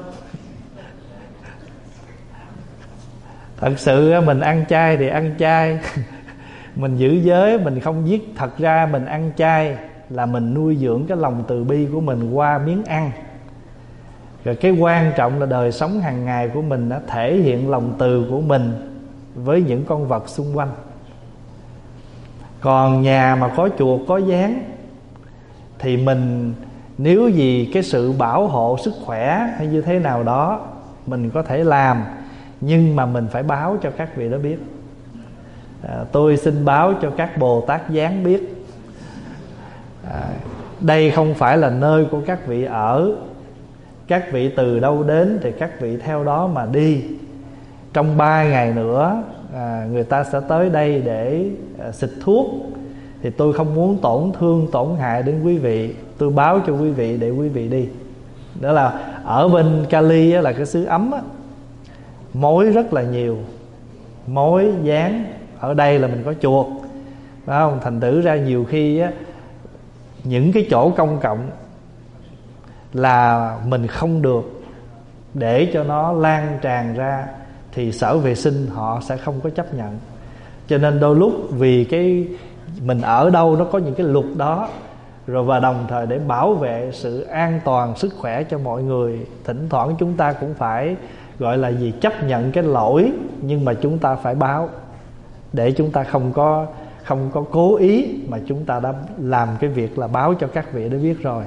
Thật sự mình ăn chay thì ăn chay, mình giữ giới, mình không giết. Thật ra mình ăn chay là mình nuôi dưỡng cái lòng từ bi của mình qua miếng ăn. Rồi cái quan trọng là đời sống hàng ngày của mình đã thể hiện lòng từ của mình với những con vật xung quanh. Còn nhà mà có chuột có gián thì mình, nếu vì cái sự bảo hộ sức khỏe hay như thế nào đó, mình có thể làm, nhưng mà mình phải báo cho các vị đó biết. à, Tôi xin báo cho các Bồ Tát gián biết, à, đây không phải là nơi của các vị ở. Các vị từ đâu đến thì các vị theo đó mà đi. Trong ba ngày nữa à, người ta sẽ tới đây để à, xịt thuốc. Thì tôi không muốn tổn thương, tổn hại đến quý vị. Tôi báo cho quý vị để quý vị đi. Đó là ở bên Cali á, là cái xứ ấm á, mối rất là nhiều, mối gián. Ở đây là mình có chuột, phải không? Thành thử ra nhiều khi á, những cái chỗ công cộng là mình không được để cho nó lan tràn ra, thì sở vệ sinh họ sẽ không có chấp nhận. Cho nên đôi lúc vì cái mình ở đâu nó có những cái luật đó, rồi và đồng thời để bảo vệ sự an toàn sức khỏe cho mọi người. Thỉnh thoảng chúng ta cũng phải gọi là gì, chấp nhận cái lỗi, nhưng mà chúng ta phải báo, để chúng ta không có không có cố ý, mà chúng ta đã làm cái việc là báo cho các vị đã biết rồi.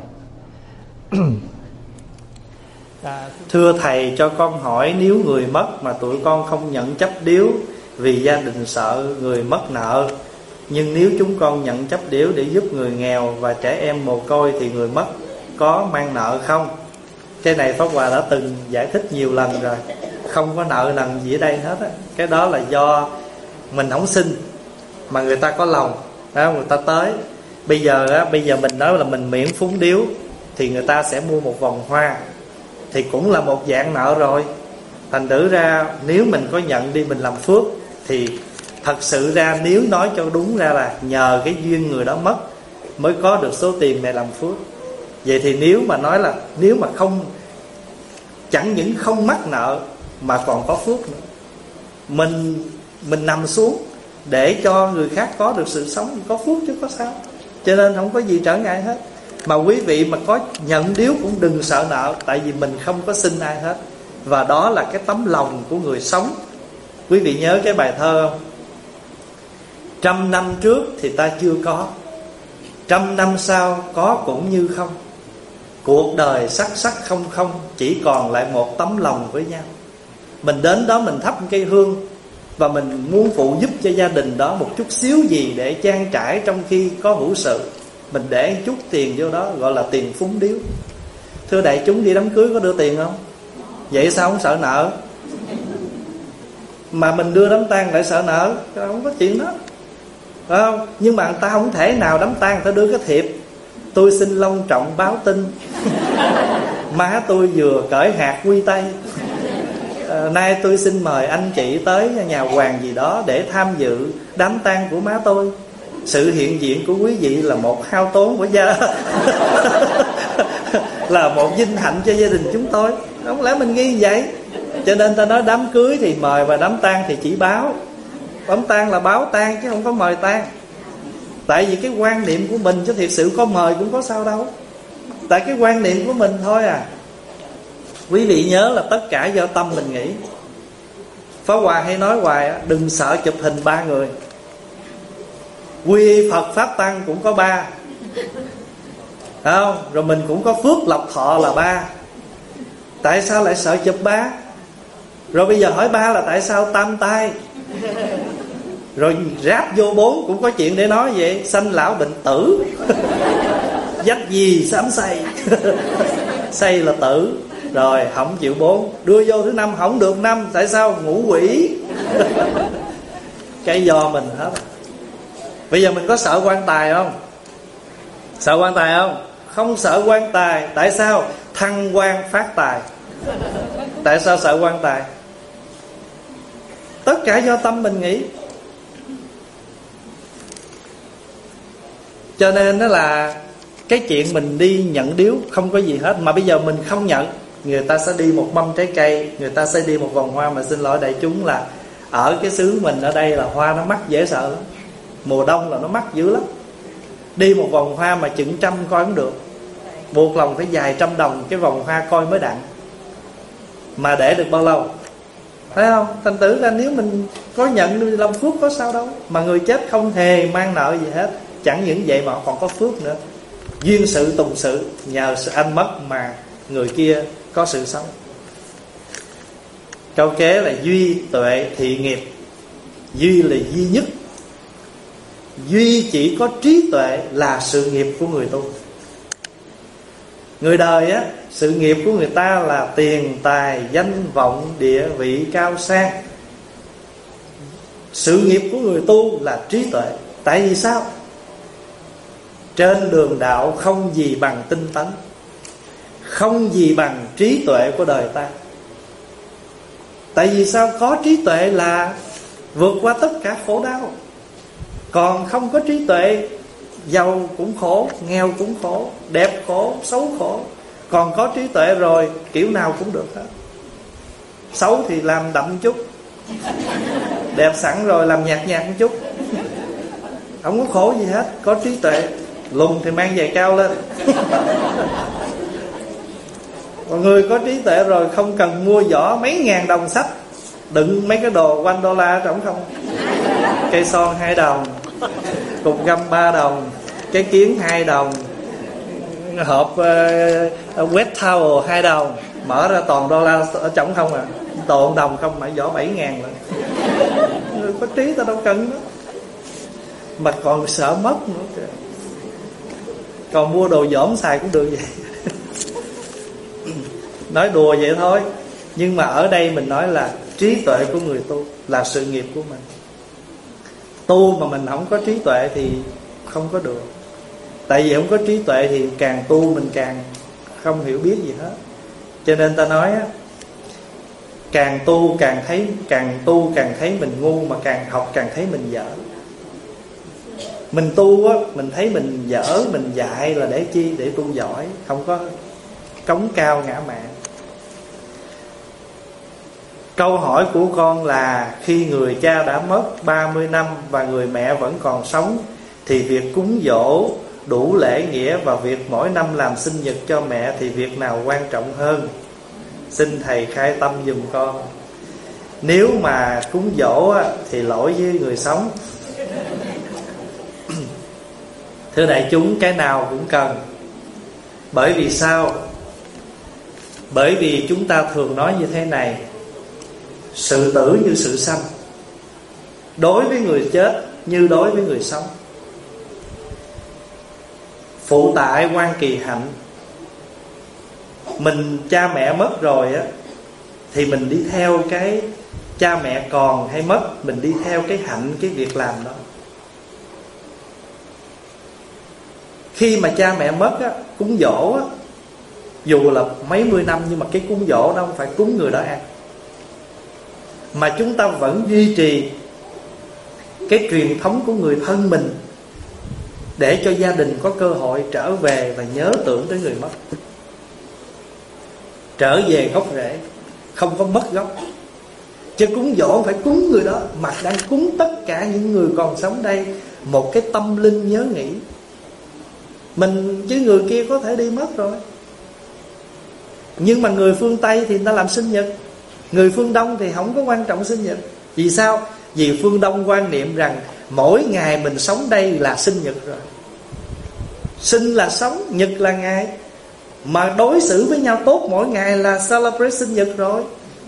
À, thưa thầy, cho con hỏi, nếu người mất mà tụi con không nhận chấp điếu vì gia đình sợ người mất nợ, nhưng nếu chúng con nhận chấp điếu để giúp người nghèo và trẻ em mồ côi thì người mất có mang nợ không? Cái này Pháp Hòa đã từng giải thích nhiều lần rồi. Không có nợ nần gì ở đây hết á. Cái đó là do mình không xin, mà người ta có lòng đó, người ta tới. Bây giờ á, bây giờ mình nói là mình miễn phúng điếu, thì người ta sẽ mua một vòng hoa, thì cũng là một dạng nợ rồi. Thành thử ra nếu mình có nhận đi mình làm phước, thì thật sự ra nếu nói cho đúng ra là nhờ cái duyên người đó mất mới có được số tiền này làm phước. Vậy thì nếu mà nói là nếu mà không, chẳng những không mắc nợ mà còn có phước nữa, mình mình nằm xuống để cho người khác có được sự sống, có phước chứ có sao. Cho nên không có gì trở ngại hết. Mà quý vị mà có nhận điếu cũng đừng sợ nợ, tại vì mình không có xin ai hết. Và đó là cái tấm lòng của người sống. Quý vị nhớ cái bài thơ không? Trăm năm trước thì ta chưa có, trăm năm sau có cũng như không. Cuộc đời sắc sắc không không, chỉ còn lại một tấm lòng với nhau. Mình đến đó mình thắp cây hương, và mình muốn phụ giúp cho gia đình đó một chút xíu gì để trang trải trong khi có hữu sự. Mình để chút tiền vô đó, gọi là tiền phúng điếu. Thưa đại chúng, đi đám cưới có đưa tiền không? Vậy sao không sợ nợ? Mà mình đưa đám tang lại sợ nợ? Không có chuyện đó, phải không? Nhưng mà người ta không thể nào đám tang người ta đưa cái thiệp: tôi xin long trọng báo tin má tôi vừa cởi hạt quy tây, à, nay tôi xin mời anh chị tới nhà hoàng gì đó để tham dự đám tang của má tôi. Sự hiện diện của quý vị là một hao tốn của gia là một vinh hạnh cho gia đình chúng tôi. Không lẽ mình nghi vậy? Cho nên ta nói đám cưới thì mời, và đám tang thì chỉ báo. Đám tang là báo tang chứ không có mời tang. Tại vì cái quan niệm của mình, chứ thiệt sự có mời cũng có sao đâu. Tại cái quan niệm của mình thôi à. Quý vị nhớ là tất cả do tâm mình nghĩ. Pháp Hòa hay nói hoài á, đừng sợ chụp hình ba người. Quy y Phật Pháp Tăng cũng có ba, phải không? Rồi mình cũng có phước lộc thọ là ba. Tại sao lại sợ chụp ba? Rồi bây giờ hỏi ba là tại sao tam tai? Rồi ráp vô bốn cũng có chuyện để nói vậy. Sanh lão bệnh tử dắt gì sám say say là tử. Rồi không chịu bốn, đưa vô thứ năm không được năm. Tại sao? Ngũ quỷ cái do mình hết. Bây giờ mình có sợ quan tài không? Sợ quan tài không? Không sợ quan tài. Tại sao? Thăng quan phát tài. Tại sao sợ quan tài? Tất cả do tâm mình nghĩ. Cho nên đó là cái chuyện mình đi nhận điếu không có gì hết. Mà bây giờ mình không nhận, người ta sẽ đi một mâm trái cây, người ta sẽ đi một vòng hoa. Mà xin lỗi đại chúng là ở cái xứ mình ở đây là hoa nó mắc dễ sợ lắm. Mùa đông là nó mắc dữ lắm. Đi một vòng hoa mà chừng trăm coi không được, buộc lòng phải vài trăm đồng cái vòng hoa coi mới đặng. Mà để được bao lâu? Thấy không? Thành tử ra nếu mình có nhận làm phước có sao đâu. Mà người chết không hề mang nợ gì hết. Chẳng những vậy mà còn có phước nữa. Duyên sự tùng sự, nhờ sự anh mất mà người kia có sự sống. Câu kế là duy tuệ thị nghiệp. Duy là duy nhất. Duy chỉ có trí tuệ là sự nghiệp của người tu. Người đời á, sự nghiệp của người ta là tiền tài, danh vọng, địa vị cao sang. Sự nghiệp của người tu là trí tuệ. Tại vì sao? Trên đường đạo không gì bằng tinh tấn, không gì bằng trí tuệ của đời ta. Tại vì sao? Có trí tuệ là vượt qua tất cả khổ đau. Còn không có trí tuệ, giàu cũng khổ, nghèo cũng khổ, đẹp khổ, xấu khổ. Còn có trí tuệ rồi, kiểu nào cũng được hết. Xấu thì làm đậm chút, đẹp sẵn rồi làm nhạt nhạt một chút. Không có khổ gì hết, có trí tuệ. Lùn thì mang giày cao lên. Mọi người có trí tuệ rồi không cần mua giỏ mấy ngàn đồng sách đựng mấy cái đồ one dollar trong không. Cây son hai đồng, cục găm ba đồng, cái kiến hai đồng, hộp uh, wet towel hai đồng, mở ra toàn đô la ở trong không à, toàn đồng không, mà giỏ bảy ngàn rồi. Người có trí ta đâu cần đó, mà còn sợ mất nữa kìa. Còn mua đồ dỏm xài cũng được vậy. Nói đùa vậy thôi, nhưng mà ở đây mình nói là trí tuệ của người tu là sự nghiệp của mình. Tu mà mình không có trí tuệ thì không có được. Tại vì không có trí tuệ thì càng tu mình càng không hiểu biết gì hết. Cho nên ta nói á, càng tu càng thấy càng tu càng thấy mình ngu, mà càng học càng thấy mình dở. Mình tu á, mình thấy mình dở, mình dạy là để chi? Để tu giỏi, không có cống cao ngã mạn. Câu hỏi của con là khi người cha đã mất ba mươi năm và người mẹ vẫn còn sống, thì việc cúng dỗ đủ lễ nghĩa và việc mỗi năm làm sinh nhật cho mẹ thì việc nào quan trọng hơn? Xin thầy khai tâm giùm con. Nếu mà cúng dỗ á, thì lỗi với người sống. Thưa đại chúng, cái nào cũng cần. Bởi vì sao? Bởi vì chúng ta thường nói như thế này: sự tử như sự sanh, đối với người chết như đối với người sống. Phụ tại quan kỳ hạnh. Mình cha mẹ mất rồi á, thì mình đi theo cái cha mẹ còn hay mất, mình đi theo cái hạnh, cái việc làm đó. Khi mà cha mẹ mất á, cúng dỗ á, dù là mấy mươi năm, nhưng mà cái cúng dỗ đó không phải cúng người đó ăn, mà chúng ta vẫn duy trì cái truyền thống của người thân mình, để cho gia đình có cơ hội trở về và nhớ tưởng tới người mất, trở về gốc rễ, không có mất gốc. Chứ cúng dỗ phải cúng người đó, mà đang cúng tất cả những người còn sống đây một cái tâm linh nhớ nghĩ mình, chứ người kia có thể đi mất rồi. Nhưng mà người phương Tây thì người ta làm sinh nhật, người phương Đông thì không có quan trọng sinh nhật. Vì sao? Vì phương Đông quan niệm rằng mỗi ngày mình sống đây là sinh nhật rồi. Sinh là sống, nhật là ngày. Mà đối xử với nhau tốt mỗi ngày là celebrate sinh nhật rồi.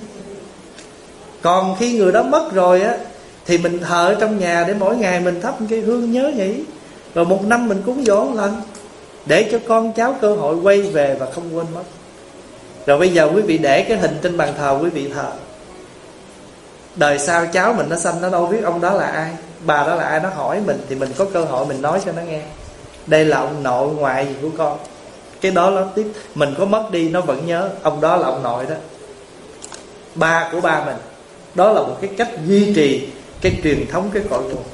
Còn khi người đó mất rồi á, thì mình thờ ở trong nhà để mỗi ngày mình thắp cái hương nhớ nghĩ. Rồi một năm mình cúng dỗ một lần, để cho con cháu cơ hội quay về và không quên mất. Rồi bây giờ quý vị để cái hình trên bàn thờ quý vị thờ, đời sau cháu mình nó sanh nó đâu biết ông đó là ai, bà đó là ai, nó hỏi mình thì mình có cơ hội mình nói cho nó nghe. Đây là ông nội ngoại gì của con. Cái đó nó tiếp, mình có mất đi nó vẫn nhớ ông đó là ông nội đó, ba của ba mình. Đó là một cái cách duy trì cái truyền thống, cái cội nguồn.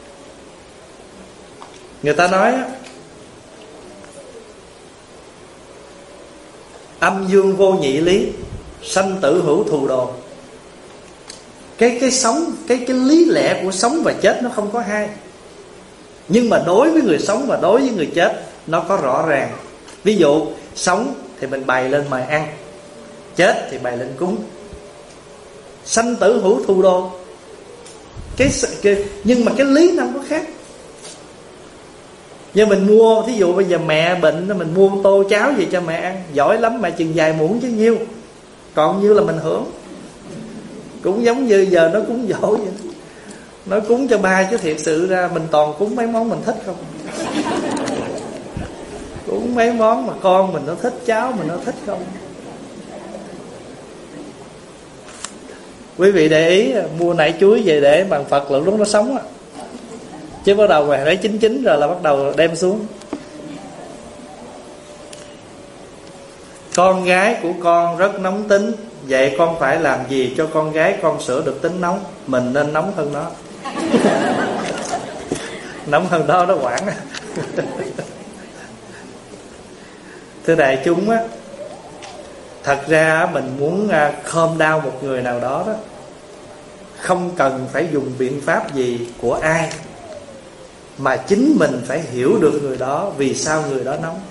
Người ta nói âm dương vô nhị lý, sanh tử hữu thù đồ. Cái cái sống, cái cái lý lẽ của sống và chết nó không có hai. Nhưng mà đối với người sống và đối với người chết nó có rõ ràng. Ví dụ sống thì mình bày lên mời ăn, chết thì bày lên cúng. Sanh tử hữu thù đồ. Cái, cái nhưng mà cái lý nó không có khác. Nhưng mình mua, thí dụ bây giờ mẹ bệnh, mình mua tô cháo về cho mẹ ăn, giỏi lắm, mẹ chừng vài muỗng chứ nhiêu, còn nhiêu là mình hưởng. Cũng giống như giờ nó cúng dỗ vậy, nó cúng cho ba, chứ thiệt sự ra mình toàn cúng mấy món mình thích không. Cúng mấy món mà con mình nó thích, cháu mình nó thích không. Quý vị để ý, mua nải chuối về để bằng Phật lượng lúc nó sống á, chứ bắt đầu mà thấy chín chín rồi là bắt đầu đem xuống. Con gái của con rất nóng tính, vậy con phải làm gì cho con gái con sửa được tính nóng? Mình nên nóng hơn nó. Nóng hơn đó nó quản. Thưa đại chúng á, thật ra mình muốn calm down một người nào đó đó, không cần phải dùng biện pháp gì của ai. mà chính mình phải hiểu được người đó vì sao người đó nóng.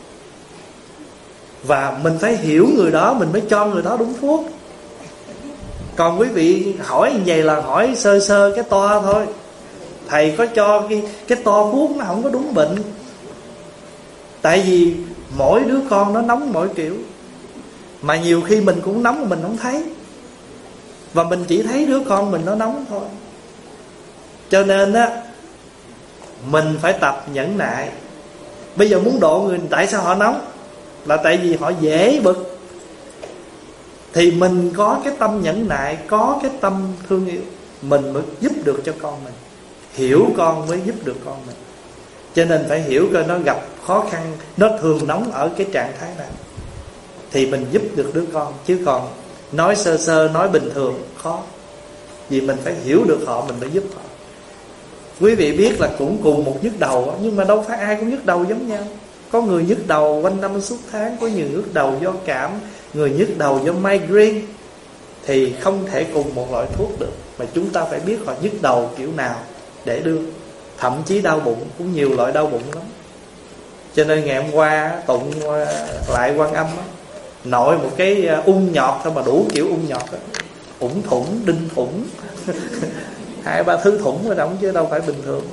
Và mình phải hiểu người đó, mình mới cho người đó đúng thuốc. Còn quý vị hỏi như vậy là hỏi sơ sơ cái toa thôi. Thầy có cho cái, cái to thuốc nó không có đúng bệnh. Tại vì mỗi đứa con nó nóng mỗi kiểu. Mà nhiều khi mình cũng nóng mà mình không thấy. Và mình chỉ thấy đứa con mình nó nóng thôi. Cho nên á, mình phải tập nhẫn nại. Bây giờ muốn độ người, tại sao họ nóng? Là tại vì họ dễ bực. Thì mình có cái tâm nhẫn nại, có cái tâm thương yêu, mình mới giúp được cho con mình. Hiểu con mới giúp được con mình. Cho nên phải hiểu coi nó gặp khó khăn, nó thường nóng ở cái trạng thái nào, thì mình giúp được đứa con. Chứ còn nói sơ sơ, nói bình thường khó. Vì mình phải hiểu được họ, mình mới giúp họ. Quý vị biết là cũng cùng một nhức đầu, nhưng mà đâu phải ai cũng nhức đầu giống nhau. Có người nhức đầu quanh năm suốt tháng, có người nhức đầu do cảm, người nhức đầu do migraine. Thì không thể cùng một loại thuốc được, mà chúng ta phải biết họ nhức đầu kiểu nào để đưa. Thậm chí đau bụng, cũng nhiều loại đau bụng lắm. Cho nên ngày hôm qua tụng lại Quan Âm đó, nội một cái ung nhọt thôi mà đủ kiểu ung nhọt đó. Ủng thủng, đinh thủng hai ba thứ thủng ở trong, chứ đâu phải bình thường.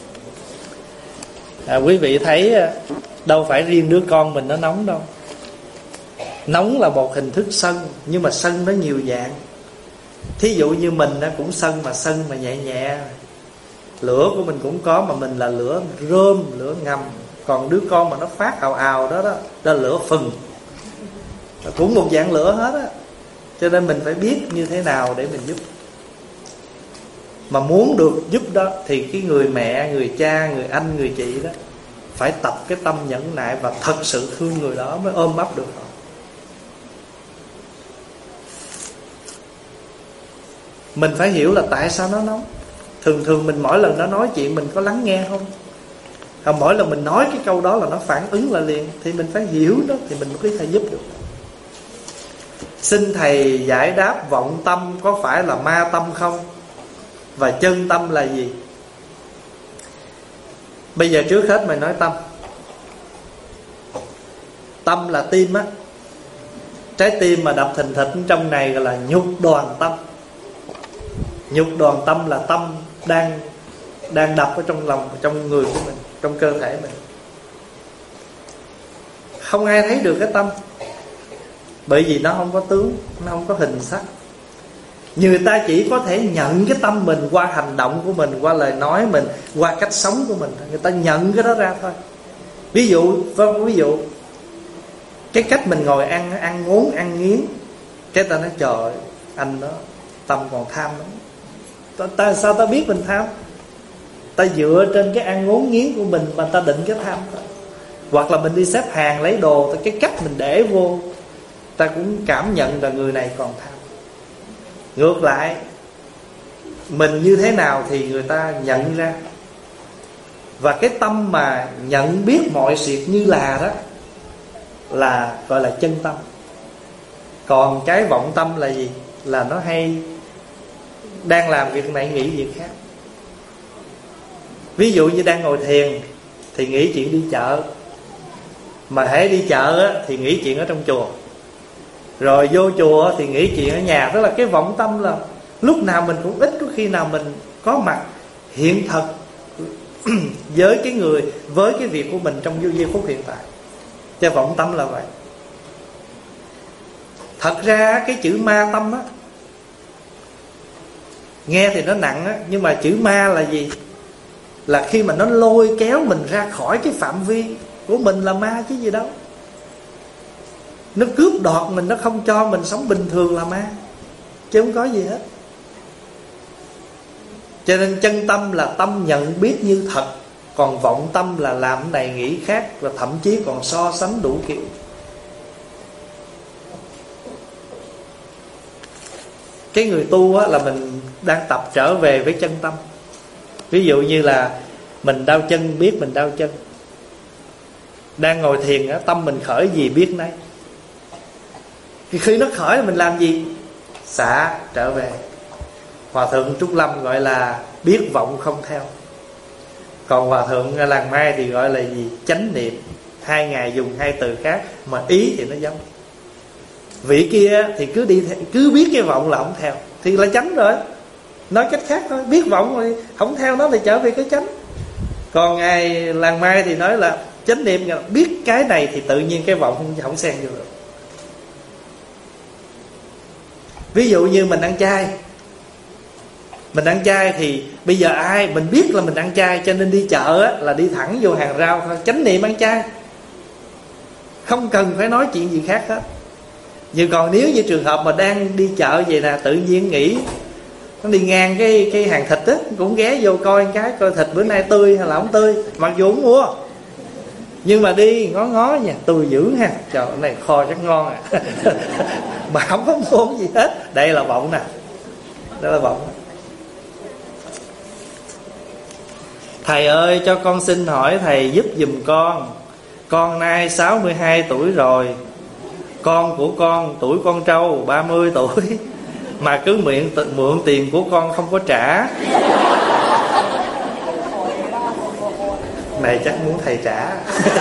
à, Quý vị thấy đâu phải riêng đứa con mình nó nóng đâu. Nóng là một hình thức sân, nhưng mà sân nó nhiều dạng. Thí dụ như mình cũng sân, mà sân mà nhẹ nhẹ. Lửa của mình cũng có, mà mình là lửa rơm, lửa ngầm. Còn đứa con mà nó phát ào ào đó đó, đó là lửa phừng, cũng một dạng lửa hết á. Cho nên mình phải biết như thế nào để mình giúp. Mà muốn được giúp đó thì cái người mẹ, người cha, người anh, người chị đó phải tập cái tâm nhẫn nại và thật sự thương người đó mới ôm ấp được họ. Mình phải hiểu là tại sao nó nóng. Thường thường mình mỗi lần nó nói chuyện mình có lắng nghe không? Không, mỗi lần mình nói cái câu đó là nó phản ứng lại liền. Thì mình phải hiểu đó, thì mình mới có thể giúp được. Xin thầy giải đáp vọng tâm có phải là ma tâm không? Và chân tâm là gì? Bây giờ trước hết mình nói tâm. Tâm là tim á. Trái tim mà đập thình thịch trong này gọi là nhục đoàn tâm. Nhục đoàn tâm là tâm đang đang đập ở trong lòng, trong người của mình, trong cơ thể mình. Không ai thấy được cái tâm, bởi vì nó không có tướng, nó không có hình sắc. Người ta chỉ có thể nhận cái tâm mình qua hành động của mình, qua lời nói mình, qua cách sống của mình. Người ta nhận cái đó ra thôi. Ví dụ, ví dụ cái cách mình ngồi ăn, ăn ngốn, ăn nghiến, cái ta nói trời, anh đó tâm còn tham lắm. Ta, ta, sao ta biết mình tham? Ta dựa trên cái ăn ngốn nghiến của mình mà ta định cái tham thôi. Hoặc là mình đi xếp hàng lấy đồ, cái cách mình để vô, ta cũng cảm nhận là người này còn tham. Ngược lại, mình như thế nào thì người ta nhận ra. Và cái tâm mà nhận biết mọi việc như là đó là gọi là chân tâm. Còn cái vọng tâm là gì? Là nó hay đang làm việc này nghĩ việc khác. Ví dụ như đang ngồi thiền thì nghĩ chuyện đi chợ, mà hễ đi chợ á, thì nghĩ chuyện ở trong chùa. Rồi vô chùa thì nghĩ chuyện ở nhà. Tức là cái vọng tâm là lúc nào mình cũng ít có khi nào mình có mặt hiện thật với cái người, với cái việc của mình trong giây phút hiện tại. Cho vọng tâm là vậy. Thật ra cái chữ ma tâm á, nghe thì nó nặng á, nhưng mà chữ ma là gì? Là khi mà nó lôi kéo mình ra khỏi cái phạm vi của mình là ma chứ gì đâu. Nó cướp đoạt mình, nó không cho mình sống bình thường là ma, chứ không có gì hết. Cho nên chân tâm là tâm nhận biết như thật. Còn vọng tâm là làm cái này nghĩ khác, và thậm chí còn so sánh đủ kiểu. Cái người tu á, là mình đang tập trở về với chân tâm. Ví dụ như là mình đau chân biết mình đau chân. Đang ngồi thiền á, tâm mình khởi gì biết nấy. Khi nó khởi mình làm gì? Xả trở về. Hòa thượng Trúc Lâm gọi là biết vọng không theo. Còn Hòa Thượng Làng Mai thì gọi là gì? Chánh niệm. Hai ngài dùng hai từ khác mà ý thì nó giống. Vị kia thì cứ đi theo, cứ biết cái vọng là không theo thì là chánh rồi. Nói cách khác thôi, biết vọng rồi không theo nó thì trở về cái chánh. Còn ngài Làng Mai thì nói là chánh niệm, biết cái này thì tự nhiên cái vọng không, không xen vô được. Ví dụ như mình ăn chay, mình ăn chay thì bây giờ ai mình biết là mình ăn chay, cho nên đi chợ á, là đi thẳng vô hàng rau thôi, chánh niệm ăn chay, không cần phải nói chuyện gì khác hết. Nhưng còn nếu như trường hợp mà đang đi chợ vậy nè, tự nhiên nghĩ nó đi ngang cái cái hàng thịt á, cũng ghé vô coi cái coi thịt bữa nay tươi hay là không tươi, mặc dù không mua, nhưng mà đi ngó ngó nha, tươi dữ ha, trời cái này kho chắc ngon à. Mà không có mua gì hết. Đây là vọng nè, đây là vọng. Thầy ơi, cho con xin hỏi thầy giúp giùm con. Con nay sáu mươi hai tuổi rồi. Con của con tuổi con trâu ba mươi tuổi, mà cứ miệng mượn tiền của con không có trả. Này chắc muốn thầy trả.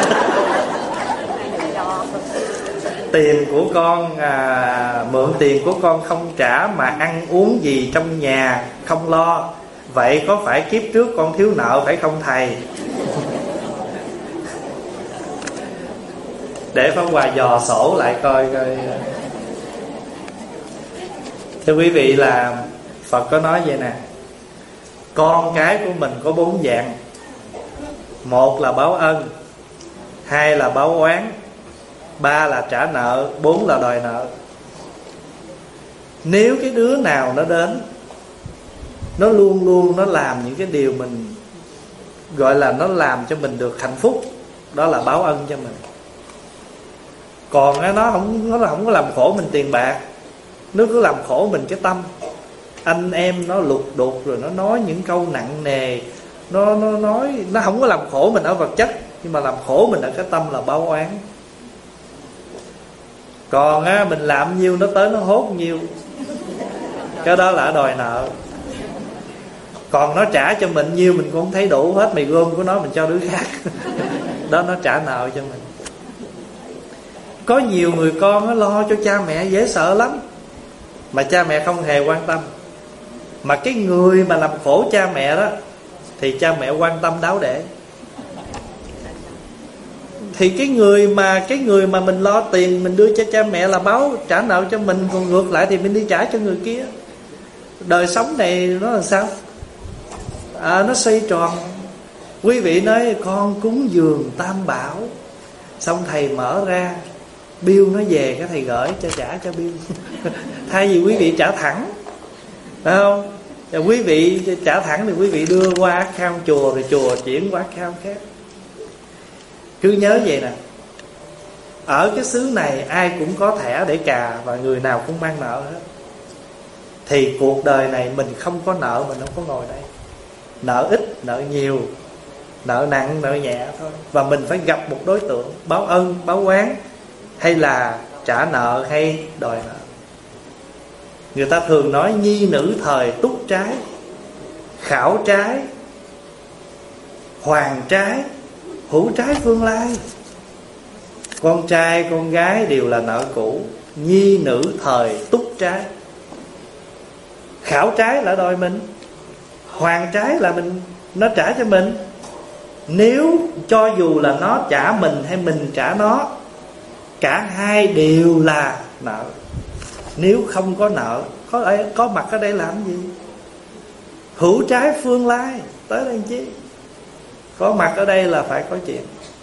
Tiền của con à, mượn tiền của con không trả mà ăn uống gì trong nhà không lo. Vậy có phải kiếp trước con thiếu nợ phải không thầy? Để Pháp Hòa dò sổ lại coi coi. Thưa quý vị, là Phật có nói vậy nè: con cái của mình có bốn dạng. Một là báo ân, hai là báo oán, ba là trả nợ, bốn là đòi nợ. Nếu cái đứa nào nó đến, nó luôn luôn nó làm những cái điều mình gọi là nó làm cho mình được hạnh phúc, đó là báo ân cho mình. Còn nó không, nó không có làm khổ mình tiền bạc, nó cứ làm khổ mình cái tâm. Anh em nó lục đục rồi nó nói những câu nặng nề, nó nó nói nó không có làm khổ mình ở vật chất, nhưng mà làm khổ mình ở cái tâm là báo oán. Còn á, mình làm nhiêu nó tới nó hốt nhiêu, cái đó là đòi nợ. Còn nó trả cho mình nhiêu mình cũng không thấy đủ hết, mì gom của nó mình cho đứa khác. Đó nó trả nợ cho mình. Có nhiều người con nó lo cho cha mẹ dễ sợ lắm, mà cha mẹ không hề quan tâm. Mà cái người mà làm khổ cha mẹ đó thì cha mẹ quan tâm đáo để. Thì cái người mà cái người mà mình lo tiền mình đưa cho cha mẹ là báo trả nợ cho mình, còn ngược lại thì mình đi trả cho người kia. Đời sống này nó là sao? À, nó xoay tròn. Quý vị nói con cúng dường tam bảo, xong thầy mở ra bill nó về, cái thầy gửi cho trả cho bill. Thay vì quý vị trả thẳng, phải không? Và quý vị trả thẳng thì quý vị đưa qua account chùa, rồi chùa chuyển qua account khác. Cứ nhớ vậy nè, ở cái xứ này ai cũng có thẻ để cà, và người nào cũng mang nợ hết. Thì cuộc đời này mình không có nợ mình không có ngồi đây. Nợ ít, nợ nhiều, nợ nặng, nợ nhẹ thôi. Và mình phải gặp một đối tượng báo ân, báo oán, hay là trả nợ hay đòi nợ. Người ta thường nói nhi nữ thời túc trái, khảo trái, hoàng trái, hữu trái phương lai. Con trai con gái đều là nợ cũ. Nhi nữ thời túc trái. Khảo trái là đòi mình, hoàng trái là mình nó trả cho mình. Nếu cho dù là nó trả mình hay mình trả nó, cả hai đều là nợ. Nếu không có nợ, có ở, có mặt ở đây làm gì? Hữu trái phương lai, tới đây chứ. Có mặt ở đây là phải có chuyện.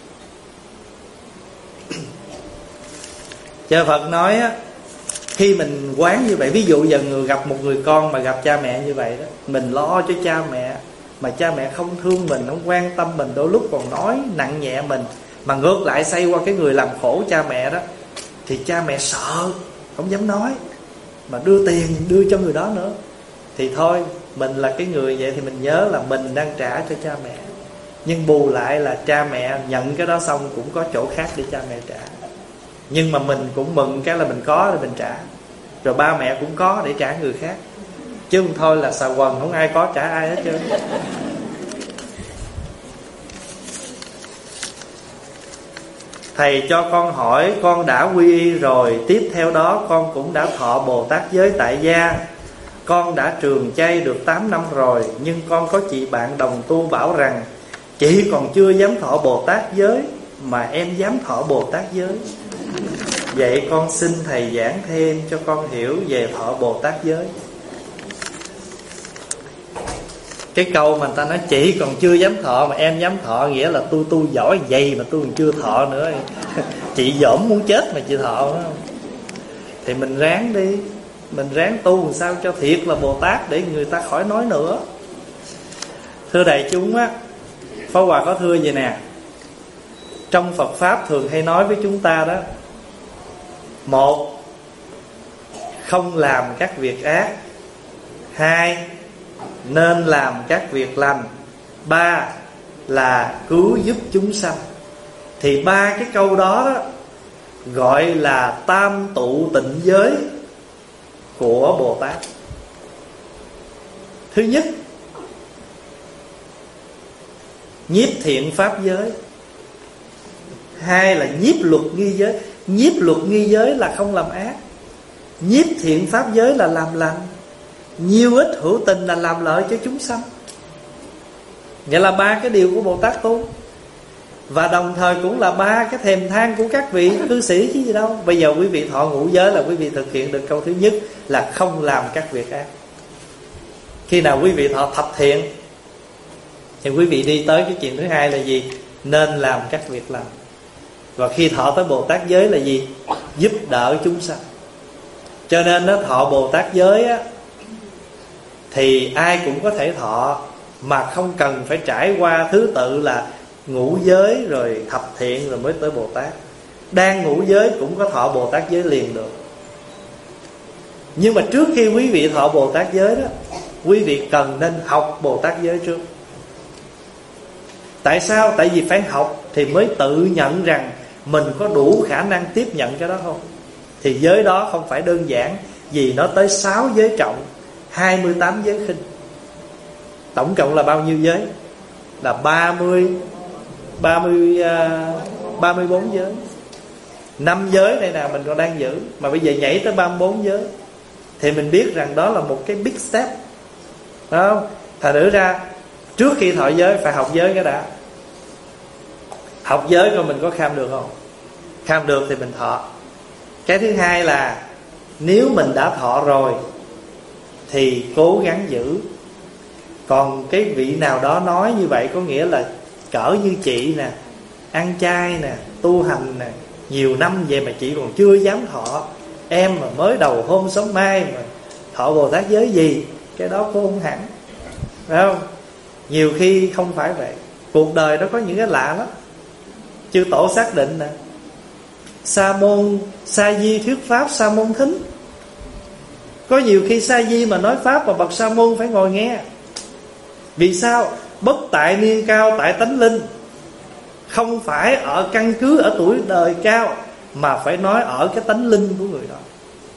Cho Phật nói á, khi mình quán như vậy, ví dụ giờ người gặp một người con mà gặp cha mẹ như vậy đó, mình lo cho cha mẹ mà cha mẹ không thương mình, không quan tâm mình, đôi lúc còn nói nặng nhẹ mình, mà ngược lại xoay qua cái người làm khổ cha mẹ đó, thì cha mẹ sợ, không dám nói, mà đưa tiền đưa cho người đó nữa. Thì thôi, mình là cái người vậy thì mình nhớ là mình đang trả cho cha mẹ, nhưng bù lại là cha mẹ nhận cái đó xong cũng có chỗ khác để cha mẹ trả. Nhưng mà mình cũng mừng cái là mình có để mình trả, rồi ba mẹ cũng có để trả người khác. Chứ không thôi là xà quần, không ai có trả ai hết trơn. thầy cho con hỏi, con đã quy y rồi, tiếp theo đó con cũng đã thọ Bồ Tát giới tại gia. Con đã trường chay được tám năm rồi, nhưng con có chị bạn đồng tu bảo rằng chị còn chưa dám thọ Bồ Tát giới mà em dám thọ Bồ Tát giới. Vậy con xin thầy giảng thêm cho con hiểu về thọ Bồ Tát giới. Cái câu mà người ta nói chị còn chưa dám thọ mà em dám thọ, nghĩa là tôi tu giỏi vậy mà tôi còn chưa thọ nữa. Chị dỗm muốn chết mà chị thọ đó. Thì mình ráng đi, mình ráng tu làm sao cho thiệt là Bồ Tát để người ta khỏi nói nữa. Thưa đại chúng á, Pháp Hòa có thưa vậy nè, trong Phật Pháp thường hay nói với chúng ta đó: một, không làm các việc ác. Hai, nên làm các việc lành. Ba, là cứu giúp chúng sanh. Thì ba cái câu đó, đó gọi là tam tụ tịnh giới của Bồ Tát. Thứ nhất, nhiếp thiện pháp giới. Hai là nhiếp luật nghi giới. Nhiếp luật nghi giới là không làm ác, nhiếp thiện pháp giới là làm lành, nhiêu ích hữu tình là làm lợi cho chúng sanh. Nghĩa là ba cái điều của Bồ Tát tu. Và đồng thời cũng là ba cái thèm than của các vị cư sĩ chứ gì đâu. Bây giờ quý vị thọ ngũ giới là quý vị thực hiện được câu thứ nhất là không làm các việc ác. Khi nào quý vị thọ thập thiện thì quý vị đi tới cái chuyện thứ hai là gì? Nên làm các việc lành. Và khi thọ tới Bồ Tát giới là gì? Giúp đỡ chúng sanh. Cho nên nó thọ Bồ Tát giới á, thì ai cũng có thể thọ, mà không cần phải trải qua thứ tự là ngũ giới rồi thập thiện rồi mới tới Bồ Tát. Đang ngũ giới cũng có thọ Bồ Tát giới liền được. Nhưng mà trước khi quý vị thọ Bồ Tát giới đó, quý vị cần nên học Bồ Tát giới trước. Tại sao? Tại vì phải học thì mới tự nhận rằng mình có đủ khả năng tiếp nhận cái đó không. Thì giới đó không phải đơn giản, vì nó tới sáu giới trọng, hai mươi tám giới khinh. Tổng cộng là bao nhiêu giới? Là ba mươi, ba mươi, ba mươi bốn giới. Năm giới này nào mình còn đang giữ, mà bây giờ nhảy tới ba mươi bốn giới, thì mình biết rằng đó là một cái big step, phải không? Thật nữ ra trước khi thọ giới phải học giới cái đã. Học giới coi mình có kham được không. Kham được thì mình thọ. Cái thứ hai là nếu mình đã thọ rồi thì cố gắng giữ. Còn cái vị nào đó nói như vậy có nghĩa là cỡ như chị nè, ăn chay nè, tu hành nè, nhiều năm vậy mà chị còn chưa dám thọ. Em mà mới đầu hôm sống mai mà thọ Bồ Tát giới gì? Cái đó cô không hẳn, phải không? Nhiều khi không phải vậy. Cuộc đời nó có những cái lạ lắm. Chư Tổ xác định nè, sa môn sa di thuyết pháp sa môn thính. Có nhiều khi sa di mà nói pháp mà bậc sa môn phải ngồi nghe. Vì sao? Bất tại niên cao tại tánh linh. Không phải ở căn cứ ở tuổi đời cao, mà phải nói ở cái tánh linh của người đó.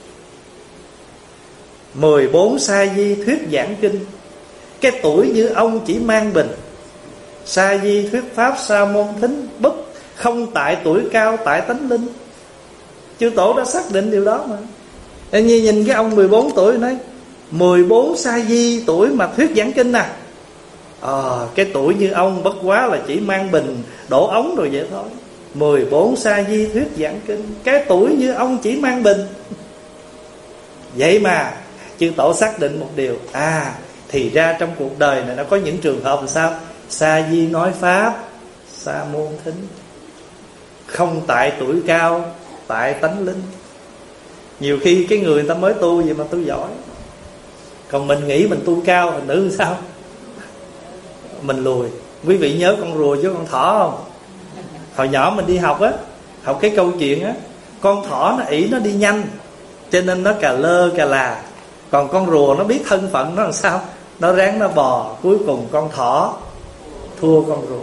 Mười bốn sa di thuyết giảng kinh. Cái tuổi như ông chỉ mang bình. Sa di thuyết pháp sa môn thính. Bất không tại tuổi cao tại tánh linh. Chư Tổ đã xác định điều đó mà. Em như nhìn cái ông mười bốn tuổi nói mười bốn sa di tuổi mà thuyết giảng kinh nè. Ờ, cái tuổi như ông bất quá là chỉ mang bình đổ ống rồi vậy thôi. Mười bốn sa di thuyết giảng kinh. Cái tuổi như ông chỉ mang bình. Vậy mà chư Tổ xác định một điều. À, thì ra trong cuộc đời này nó có những trường hợp là sao? Sa di nói pháp sa môn thính. Không tại tuổi cao tại tánh linh. Nhiều khi cái người ta mới tu vậy mà tu giỏi, còn mình nghĩ mình tu cao, mình nữ sao? Mình lùi. Quý vị nhớ con rùa chứ con thỏ không? Hồi nhỏ mình đi học á, học cái câu chuyện á, con thỏ nó ỷ nó đi nhanh cho nên nó cà lơ cà là. Còn con rùa nó biết thân phận nó làm sao, nó ráng nó bò. Cuối cùng con thỏ thua con rùa.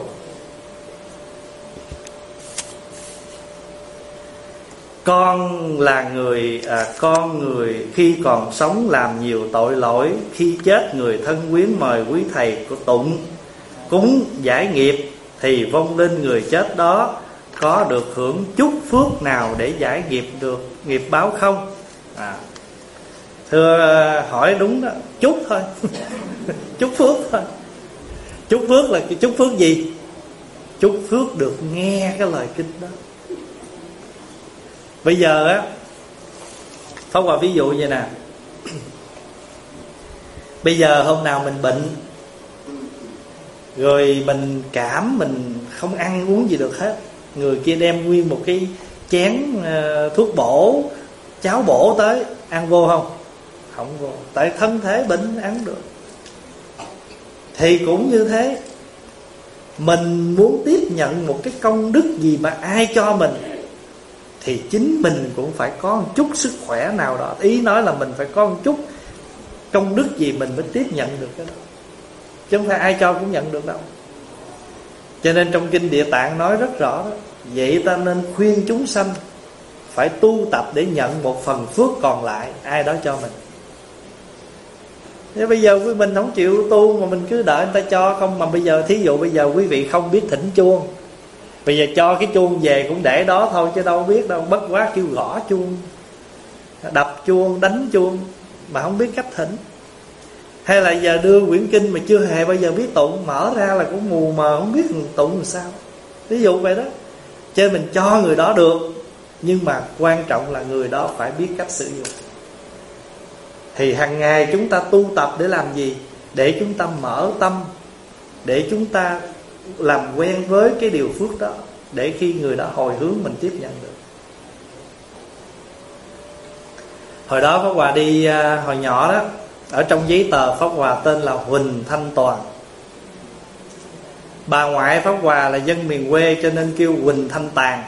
Con là người à, con người khi còn sống làm nhiều tội lỗi, khi chết người thân quyến mời quý thầy của tụng cúng giải nghiệp, thì vong linh người chết đó có được hưởng chút phước nào để giải nghiệp được nghiệp báo không? À, thưa hỏi đúng đó, chút thôi. Chút phước thôi. Chút phước là chút phước gì? Chút phước được nghe cái lời kinh đó. Bây giờ á, Pháp Hòa ví dụ vậy nè. Bây giờ hôm nào mình bệnh, rồi mình cảm, mình không ăn uống gì được hết, người kia đem nguyên một cái chén uh, thuốc bổ, cháo bổ tới, ăn vô không? Không vô. Tại thân thể bệnh ăn được. Thì cũng như thế, mình muốn tiếp nhận một cái công đức gì mà ai cho mình, thì chính mình cũng phải có một chút sức khỏe nào đó. Ý nói là mình phải có một chút công đức gì mình mới tiếp nhận được cái đó, chứ không phải ai cho cũng nhận được đâu. Cho nên trong Kinh Địa Tạng nói rất rõ đó, vậy ta nên khuyên chúng sanh phải tu tập để nhận một phần phước còn lại ai đó cho mình. Thế bây giờ quý mình không chịu tu mà mình cứ đợi người ta cho không. Mà bây giờ thí dụ bây giờ quý vị không biết thỉnh chuông, bây giờ cho cái chuông về cũng để đó thôi chứ đâu biết đâu. Bất quá kêu gõ chuông, đập chuông, đánh chuông mà không biết cách thỉnh. Hay là giờ đưa quyển kinh mà chưa hề bao giờ biết tụng, mở ra là cũng mù mờ không biết tụng làm sao. Ví dụ vậy đó. Cho nên mình cho người đó được, nhưng mà quan trọng là người đó phải biết cách sử dụng. Thì hàng ngày chúng ta tu tập để làm gì? Để chúng ta mở tâm, để chúng ta làm quen với cái điều phước đó, để khi người đó hồi hướng mình tiếp nhận được. Hồi đó Pháp Hòa đi hồi nhỏ đó, ở trong giấy tờ Pháp Hòa tên là Huỳnh Thanh Toàn. Bà ngoại Pháp Hòa là dân miền quê cho nên kêu Huỳnh Thanh Tàn.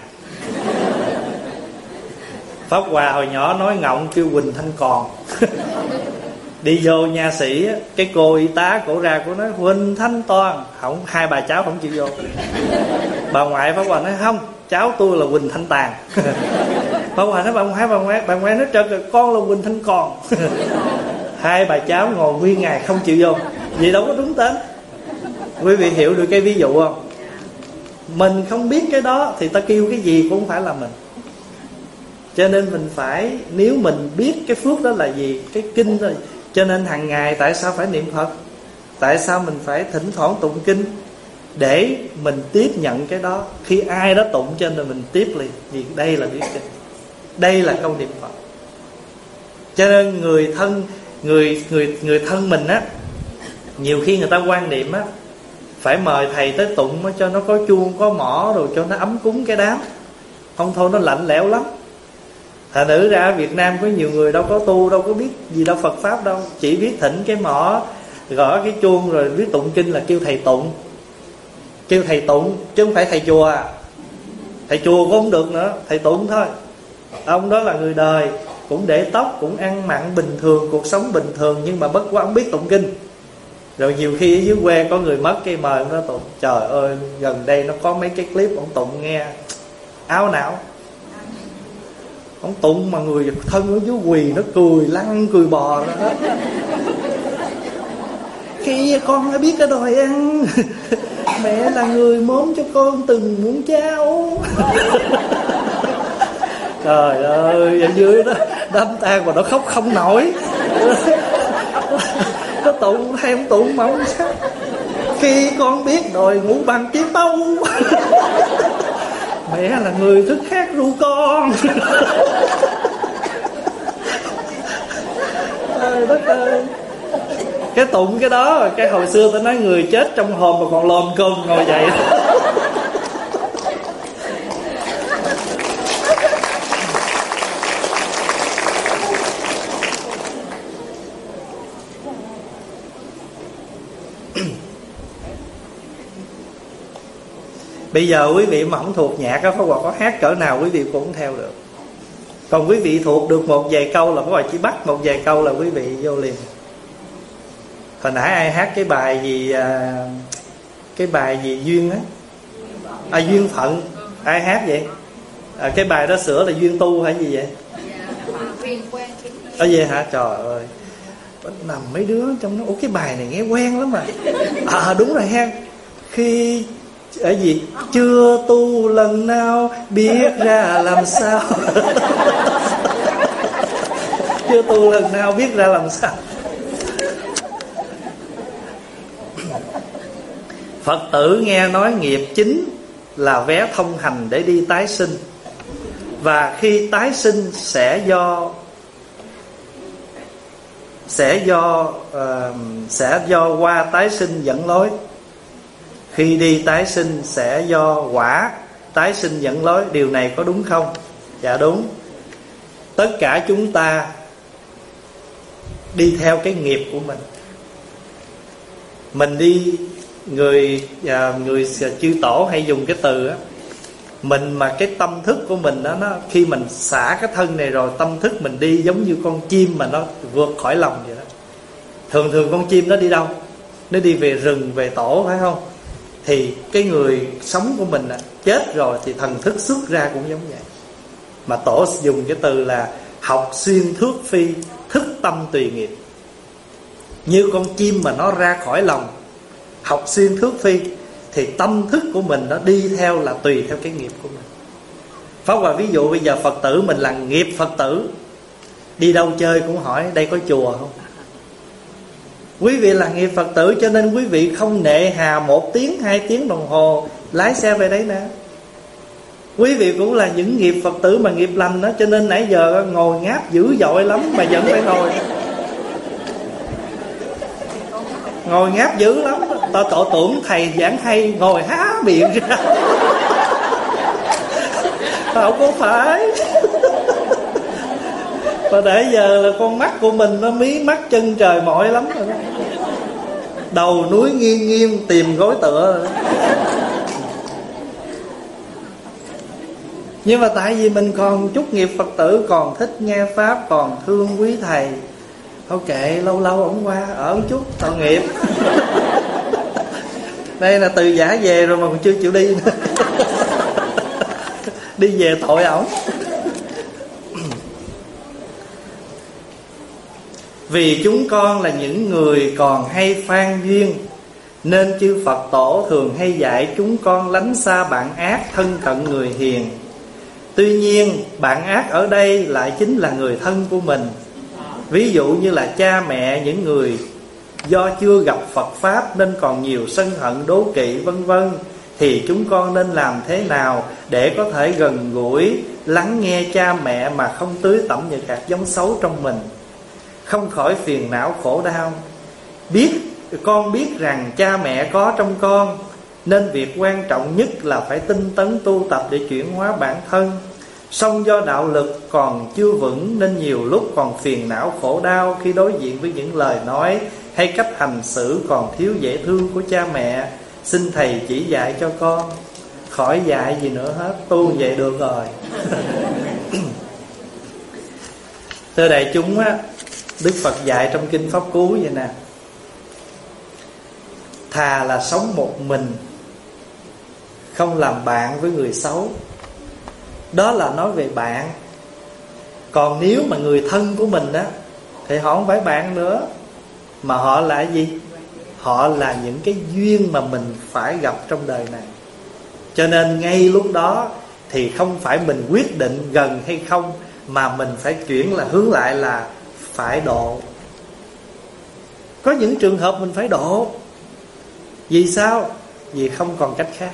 Pháp Hòa hồi nhỏ nói ngọng kêu Huỳnh Thanh Còn. Đi vô nha sĩ, cái cô y tá cổ ra, cổ nói Huỳnh Thanh Toàn. Không, hai bà cháu không chịu vô. Bà ngoại Pháp Hòa nói không, cháu tôi là Huỳnh Thanh Tàn. Bà ngoại nói bà ngoại, bà ngoại, bà ngoại nói trời, con là Huỳnh Thanh Còn. Hai bà cháu ngồi nguyên ngày không chịu vô. Vậy đâu có đúng tên. Quý vị hiểu được cái ví dụ không? Mình không biết cái đó thì ta kêu cái gì cũng không phải là mình. Cho nên mình phải, nếu mình biết cái phước đó là gì, cái kinh thôi. Cho nên hàng ngày tại sao phải niệm Phật? Tại sao mình phải thỉnh thoảng tụng kinh? Để mình tiếp nhận cái đó. Khi ai đó tụng cho nên mình tiếp liền. Vì đây là biết kinh, đây là câu niệm Phật. Cho nên người thân Người, người, người thân mình á, nhiều khi người ta quan niệm á, phải mời thầy tới tụng cho nó có chuông, có mõ, rồi cho nó ấm cúng cái đám. Không thôi nó lạnh lẽo lắm. Thành nữ ra ở Việt Nam có nhiều người đâu có tu, đâu có biết gì đâu Phật Pháp đâu. Chỉ biết thỉnh cái mõ, gõ cái chuông, rồi biết tụng kinh là kêu thầy tụng. Kêu thầy tụng, chứ không phải thầy chùa à. Thầy chùa cũng không được nữa, thầy tụng thôi. Ông đó là người đời, cũng để tóc, cũng ăn mặn bình thường, cuộc sống bình thường, nhưng mà bất quá ông biết tụng kinh. Rồi nhiều khi ở dưới quê có người mất cái mời ông đó tụng. Trời ơi, gần đây nó có mấy cái clip ông tụng nghe áo não. Ông tụng mà người thân ở dưới quỳ nó cười lăn cười bò đó. Khi con đã biết cái đòi ăn, mẹ là người mớm cho con từng muỗng cháo. Trời ơi, ở dưới đó đám tang mà nó khóc không nổi. Nó tụng hay không tụng mà không sao. Khi con biết đòi ngủ bằng chiếc tâu, mẹ là người thức khác ru con. Trời đất ơi. Cái tụng cái đó, cái hồi xưa ta nói người chết trong hòm mà còn lồm cơm ngồi dậy. Bây giờ quý vị mà không thuộc nhạc á, Pháp Hòa có hát cỡ nào quý vị cũng không theo được. Còn quý vị thuộc được một vài câu là Pháp Hòa chỉ bắt một vài câu là quý vị vô liền. Hồi nãy ai hát cái bài gì à, cái bài gì duyên á, à duyên phận, ai hát vậy? À, cái bài đó sửa là duyên tu hay gì vậy? Ở vậy hả? Trời ơi, nằm mấy đứa trong nó, ủa cái bài này nghe quen lắm mà. À đúng rồi ha. Khi ở gì chưa tu lần nào biết ra làm sao. Chưa tu lần nào biết ra làm sao. Phật tử nghe nói nghiệp chính là vé thông hành để đi tái sinh, và khi tái sinh sẽ do sẽ do uh, sẽ do qua tái sinh dẫn lối. Khi đi tái sinh sẽ do quả tái sinh dẫn lối. Điều này có đúng không? Dạ đúng. Tất cả chúng ta đi theo cái nghiệp của mình. Mình đi, người à, người chư tổ hay dùng cái từ á, mình mà cái tâm thức của mình đó, nó khi mình xả cái thân này rồi, tâm thức mình đi giống như con chim mà nó vượt khỏi lòng vậy đó. Thường thường con chim nó đi đâu? Nó đi về rừng, về tổ, phải không? Thì cái người sống của mình à, chết rồi thì thần thức xuất ra cũng giống vậy. Mà tổ dùng cái từ là học xuyên thước phi, thức tâm tùy nghiệp. Như con chim mà nó ra khỏi lòng, học xuyên thước phi, thì tâm thức của mình nó đi theo là tùy theo cái nghiệp của mình. Pháp Hòa ví dụ bây giờ Phật tử mình là nghiệp Phật tử, đi đâu chơi cũng hỏi đây có chùa không. Quý vị là nghiệp Phật tử cho nên quý vị không nệ hà một tiếng, hai tiếng đồng hồ lái xe về đấy nè. Quý vị cũng là những nghiệp Phật tử mà nghiệp lành đó, cho nên nãy giờ ngồi ngáp dữ dội lắm mà vẫn phải ngồi. Ngồi ngáp dữ lắm. Ta tổ tưởng thầy giảng hay ngồi há miệng ra. Không có phải. Và để giờ là con mắt của mình nó mí mắt chân trời mỏi lắm rồi đó. Đầu núi nghiêng nghiêng tìm gối tựa rồi đó. Nhưng mà tại vì mình còn chút nghiệp Phật tử, còn thích nghe Pháp, còn thương quý thầy, thôi kệ, lâu lâu ổng qua ở một chút tội nghiệp. Đây là từ giả về rồi mà còn chưa chịu đi nữa. Đi về tội ổng. Vì chúng con là những người còn hay phan duyên, nên chư Phật tổ thường hay dạy chúng con lánh xa bạn ác, thân cận người hiền. Tuy nhiên bạn ác ở đây lại chính là người thân của mình. Ví dụ như là cha mẹ, những người do chưa gặp Phật Pháp nên còn nhiều sân hận đố kỵ vân vân. Thì chúng con nên làm thế nào để có thể gần gũi, lắng nghe cha mẹ mà không tưới tẩm những hạt giống xấu trong mình, không khỏi phiền não khổ đau. Biết con biết rằng cha mẹ có trong con, nên việc quan trọng nhất là phải tinh tấn tu tập để chuyển hóa bản thân. Song do đạo lực còn chưa vững nên nhiều lúc còn phiền não khổ đau khi đối diện với những lời nói hay cách hành xử còn thiếu dễ thương của cha mẹ. Xin thầy chỉ dạy cho con. Khỏi dạy gì nữa hết, tu vậy được rồi. Thưa đại chúng á, Đức Phật dạy trong Kinh Pháp Cú vậy nè: thà là sống một mình, không làm bạn với người xấu. Đó là nói về bạn. Còn nếu mà người thân của mình á, thì họ không phải bạn nữa, mà họ là gì? Họ là những cái duyên mà mình phải gặp trong đời này. Cho nên ngay lúc đó thì không phải mình quyết định gần hay không, mà mình phải chuyển là hướng lại là phải độ. Có những trường hợp mình phải độ. Vì sao? Vì không còn cách khác.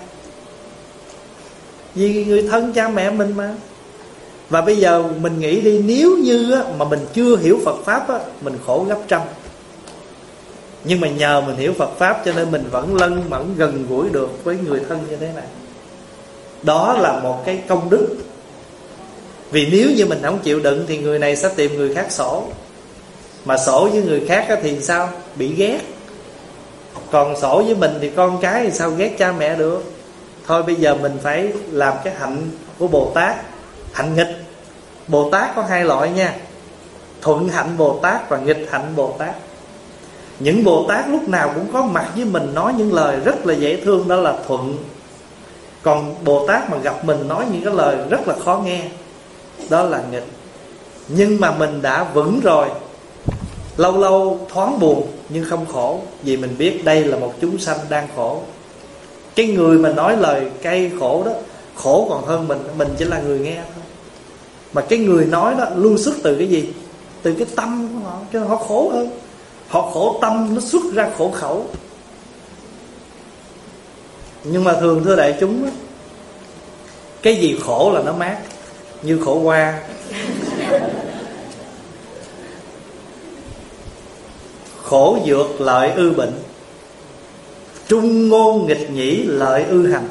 Vì người thân cha mẹ mình mà. Và bây giờ mình nghĩ đi, nếu như á, mà mình chưa hiểu Phật Pháp á, mình khổ gấp trăm. Nhưng mà nhờ mình hiểu Phật Pháp cho nên mình vẫn lân mẫn gần gũi được với người thân như thế này. Đó là một cái công đức. Vì nếu như mình không chịu đựng thì người này sẽ tìm người khác sổ. Mà sổ với người khác á thì sao? Bị ghét. Còn sổ với mình thì con cái thì sao ghét cha mẹ được. Thôi bây giờ mình phải làm cái hạnh của Bồ Tát. Hạnh nghịch Bồ Tát có hai loại nha: thuận hạnh Bồ Tát và nghịch hạnh Bồ Tát. Những Bồ Tát lúc nào cũng có mặt với mình, nói những lời rất là dễ thương, đó là thuận. Còn Bồ Tát mà gặp mình nói những cái lời rất là khó nghe, đó là nghịch. Nhưng mà mình đã vững rồi, lâu lâu thoáng buồn nhưng không khổ, vì mình biết đây là một chúng sanh đang khổ. Cái người mà nói lời cay khổ đó khổ còn hơn mình. Mình chỉ là người nghe thôi. Mà cái người nói đó luôn xuất từ cái gì? Từ cái tâm của họ. Cho nên họ khổ hơn. Họ khổ tâm, nó xuất ra khổ khẩu. Nhưng mà thường thưa đại chúng á, cái gì khổ là nó mát. Như khổ qua, khổ dược lợi ư bệnh, trung ngôn nghịch nhĩ lợi ư hành.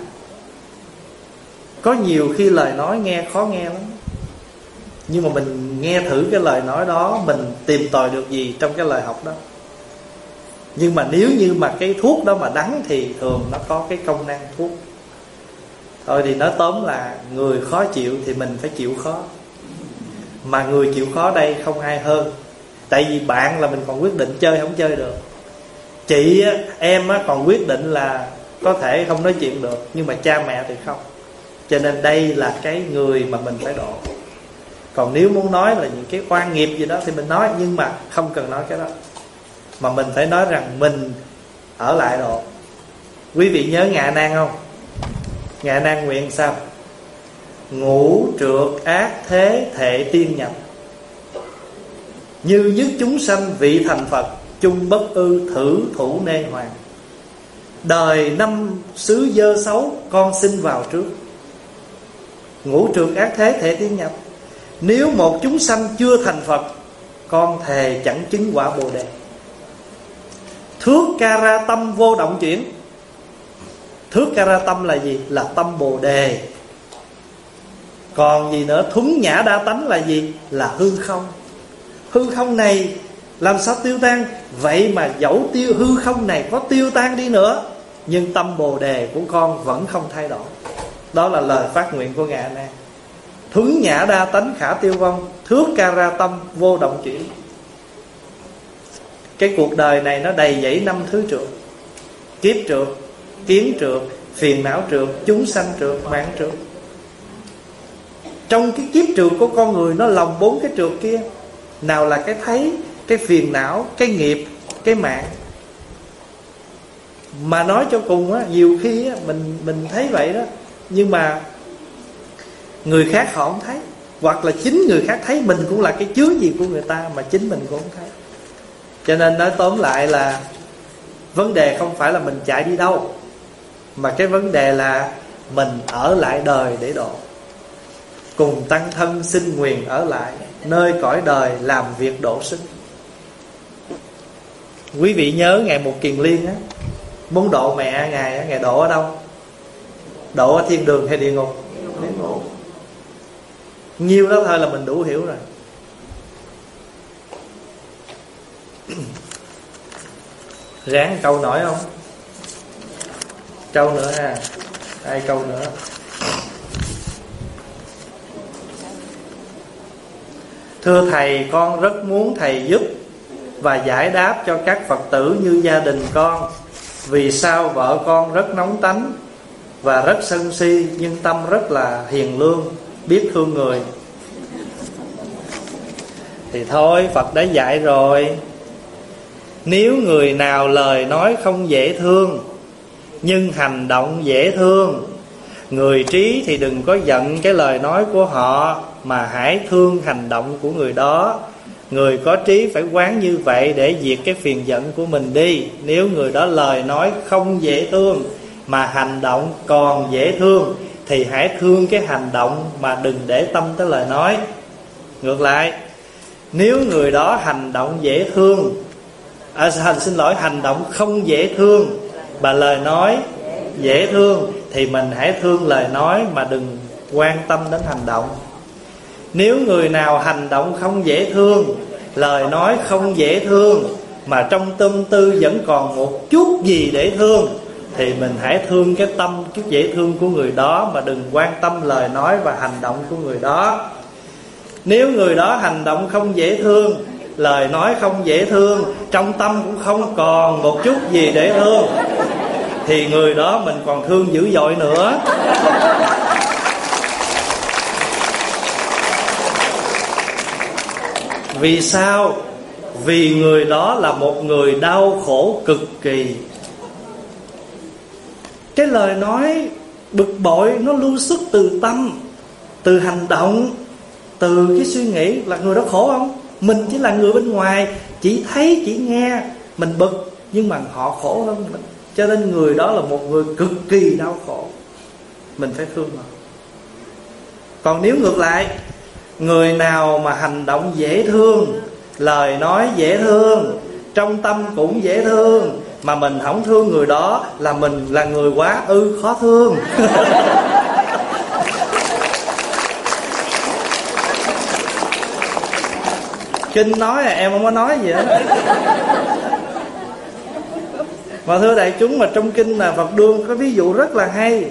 Có nhiều khi lời nói nghe khó nghe lắm, nhưng mà mình nghe thử cái lời nói đó, mình tìm tòi được gì trong cái lời học đó. Nhưng mà nếu như mà cái thuốc đó mà đắng thì thường nó có cái công năng thuốc. Thôi thì nói tóm là người khó chịu thì mình phải chịu khó. Mà người chịu khó đây không ai hơn. Tại vì bạn là mình còn quyết định chơi không chơi được. Chị á, em á, còn quyết định là có thể không nói chuyện được. Nhưng mà cha mẹ thì không. Cho nên đây là cái người mà mình phải độ. Còn nếu muốn nói là những cái oan nghiệp gì đó thì mình nói. Nhưng mà không cần nói cái đó. Mà mình phải nói rằng mình ở lại độ. Quý vị nhớ Ngạ Nan không? Ngạ Nan nguyện sao? Ngũ trượt ác thế thệ tiên nhập, như nhất chúng sanh vị thành Phật, chung bất ư thử thủ nê hoàng. Đời năm xứ dơ xấu, con xin vào trước. Ngũ trượt ác thế thệ tiên nhập. Nếu một chúng sanh chưa thành Phật, con thề chẳng chứng quả Bồ Đề. Thước ca ra tâm vô động chuyển. Thước ca ra tâm là gì? Là tâm Bồ Đề. Còn gì nữa? Thuấn nhã đa tánh là gì? Là hư không. Hư không này làm sao tiêu tan? Vậy mà dẫu tiêu hư không này có tiêu tan đi nữa, nhưng tâm Bồ Đề của con vẫn không thay đổi. Đó là lời phát nguyện của Ngạ Nan. Thuấn nhã đa tánh khả tiêu vong, thước ca ra tâm vô động chuyển. Cái cuộc đời này nó đầy dẫy năm thứ trượt: kiếp trượt, kiến trượt, phiền não trượt, chúng sanh trượt, mạng trượt. Trong cái kiếp trượt của con người nó lồng bốn cái trượt kia. Nào là cái thấy, cái phiền não, cái nghiệp, cái mạng. Mà nói cho cùng á, nhiều khi á, mình mình thấy vậy đó, nhưng mà người khác họ không thấy. Hoặc là chính người khác thấy mình cũng là cái chướng gì của người ta mà chính mình cũng không thấy. Cho nên nói tóm lại là vấn đề không phải là mình chạy đi đâu, mà cái vấn đề là mình ở lại đời để độ. Cùng tăng thân xin nguyền ở lại, nơi cõi đời làm việc độ sinh. Quý vị nhớ ngày Một Kiền Liên á, muốn độ mẹ Ngài á, Ngài độ ở đâu? Độ ở thiên đường hay địa ngục? Địa ngục. Nhiêu đó thôi là mình đủ hiểu rồi. Ráng câu nổi không? Câu nữa ha. Hai câu nữa. Thưa Thầy, con rất muốn Thầy giúp và giải đáp cho các Phật tử như gia đình con. Vì sao vợ con rất nóng tánh và rất sân si, nhưng tâm rất là hiền lương, biết thương người. Thì thôi, Phật đã dạy rồi. Nếu người nào lời nói không dễ thương, nhưng hành động dễ thương, người trí thì đừng có giận cái lời nói của họ, mà hãy thương hành động của người đó. Người có trí phải quán như vậy để diệt cái phiền giận của mình đi. Nếu người đó lời nói không dễ thương mà hành động còn dễ thương, thì hãy thương cái hành động mà đừng để tâm tới lời nói. Ngược lại, nếu người đó hành động dễ thương, à, hành xin lỗi hành động không dễ thương mà lời nói dễ thương, thì mình hãy thương lời nói mà đừng quan tâm đến hành động. Nếu người nào hành động không dễ thương, lời nói không dễ thương, mà trong tâm tư vẫn còn một chút gì để thương, thì mình hãy thương cái tâm, chút dễ thương của người đó, mà đừng quan tâm lời nói và hành động của người đó. Nếu người đó hành động không dễ thương, lời nói không dễ thương, trong tâm cũng không còn một chút gì để thương, thì người đó mình còn thương dữ dội nữa. Vì sao? Vì người đó là một người đau khổ cực kỳ. Cái lời nói bực bội nó lưu xuất từ tâm, từ hành động, từ cái suy nghĩ. Là người đó khổ không? Mình chỉ là người bên ngoài, chỉ thấy chỉ nghe mình bực, nhưng mà họ khổ hơn mình. Cho nên người đó là một người cực kỳ đau khổ, mình phải thương họ. Còn nếu ngược lại, người nào mà hành động dễ thương, lời nói dễ thương, trong tâm cũng dễ thương, mà mình không thương người đó, là mình là người quá ư khó thương. Kinh nói là em không có nói gì hết. Mà thưa đại chúng, mà trong kinh là Phật đưa có ví dụ rất là hay.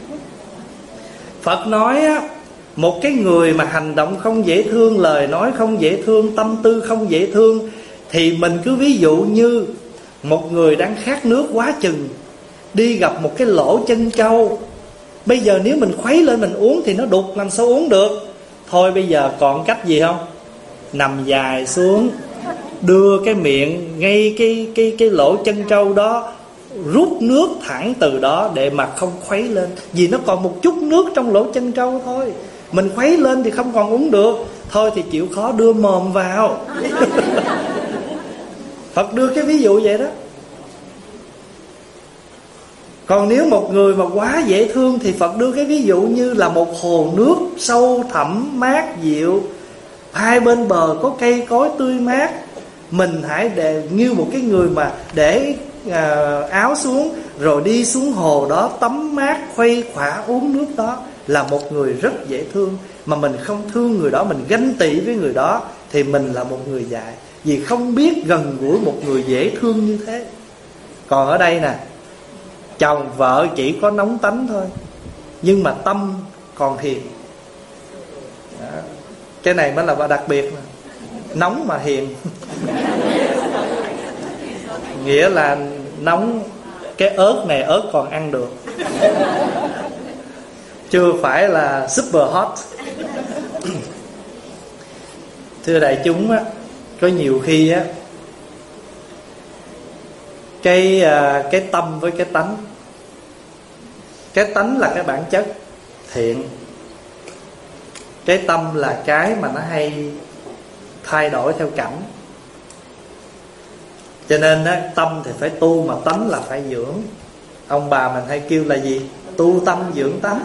Phật nói á, một cái người mà hành động không dễ thương, lời nói không dễ thương, tâm tư không dễ thương, thì mình cứ ví dụ như một người đang khát nước quá chừng, đi gặp một cái lỗ chân trâu. Bây giờ nếu mình khuấy lên mình uống thì nó đục, làm sao uống được. Thôi bây giờ còn cách gì không? Nằm dài xuống, đưa cái miệng ngay cái, cái, cái lỗ chân trâu đó, rút nước thẳng từ đó để mà không khuấy lên. Vì nó còn một chút nước trong lỗ chân trâu thôi, mình khuấy lên thì không còn uống được. Thôi thì chịu khó đưa mồm vào. Phật đưa cái ví dụ vậy đó. Còn nếu một người mà quá dễ thương thì Phật đưa cái ví dụ như là một hồ nước sâu thẳm mát dịu, hai bên bờ có cây cối tươi mát. Mình hãy để như một cái người mà để à, áo xuống rồi đi xuống hồ đó tắm mát, khuây khỏa uống nước đó, là một người rất dễ thương. Mà mình không thương người đó, mình ganh tị với người đó, thì mình là một người dại, vì không biết gần gũi một người dễ thương như thế. Còn ở đây nè, chồng vợ chỉ có nóng tánh thôi, nhưng mà tâm còn hiền. Đó. Cái này mới là đặc biệt mà. Nóng mà hiền. Nghĩa là nóng, cái ớt này ớt còn ăn được, chưa phải là super hot. Thưa đại chúng á, có nhiều khi á, cái cái tâm với cái tánh. Cái tánh là cái bản chất thiện, cái tâm là cái mà nó hay thay đổi theo cảnh. Cho nên á, tâm thì phải tu, mà tánh là phải dưỡng. Ông bà mình hay kêu là gì? Tu tâm dưỡng tánh.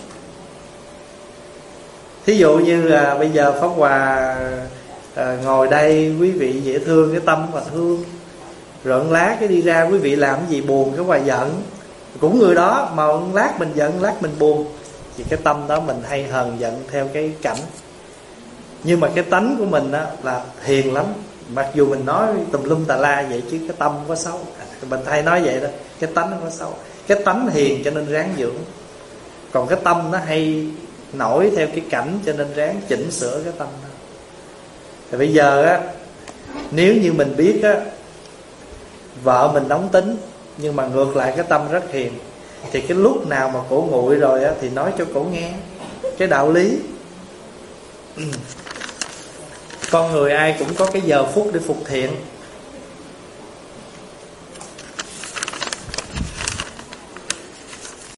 Thí dụ như à, bây giờ Pháp Hòa à, ngồi đây, quý vị dễ thương, cái tâm mà thương. Rồi lát cái đi ra, quý vị làm cái gì buồn, cái Hòa giận. Cũng người đó, mà lát mình giận, lát mình buồn, thì cái tâm đó mình hay hờn giận theo cái cảnh. Nhưng mà cái tánh của mình á, là hiền lắm. Mặc dù mình nói tùm lum tà la vậy, chứ cái tâm không có xấu. Mình hay nói vậy đó, cái tánh không có xấu. Cái tánh hiền cho nên ráng dưỡng. Còn cái tâm nó hay nổi theo cái cảnh, cho nên ráng chỉnh sửa cái tâm đó. Thì bây giờ á, nếu như mình biết á, vợ mình nóng tính, nhưng mà ngược lại cái tâm rất hiền, thì cái lúc nào mà cổ nguội rồi á, thì nói cho cổ nghe cái đạo lý. Con người ai cũng có cái giờ phút để phục thiện.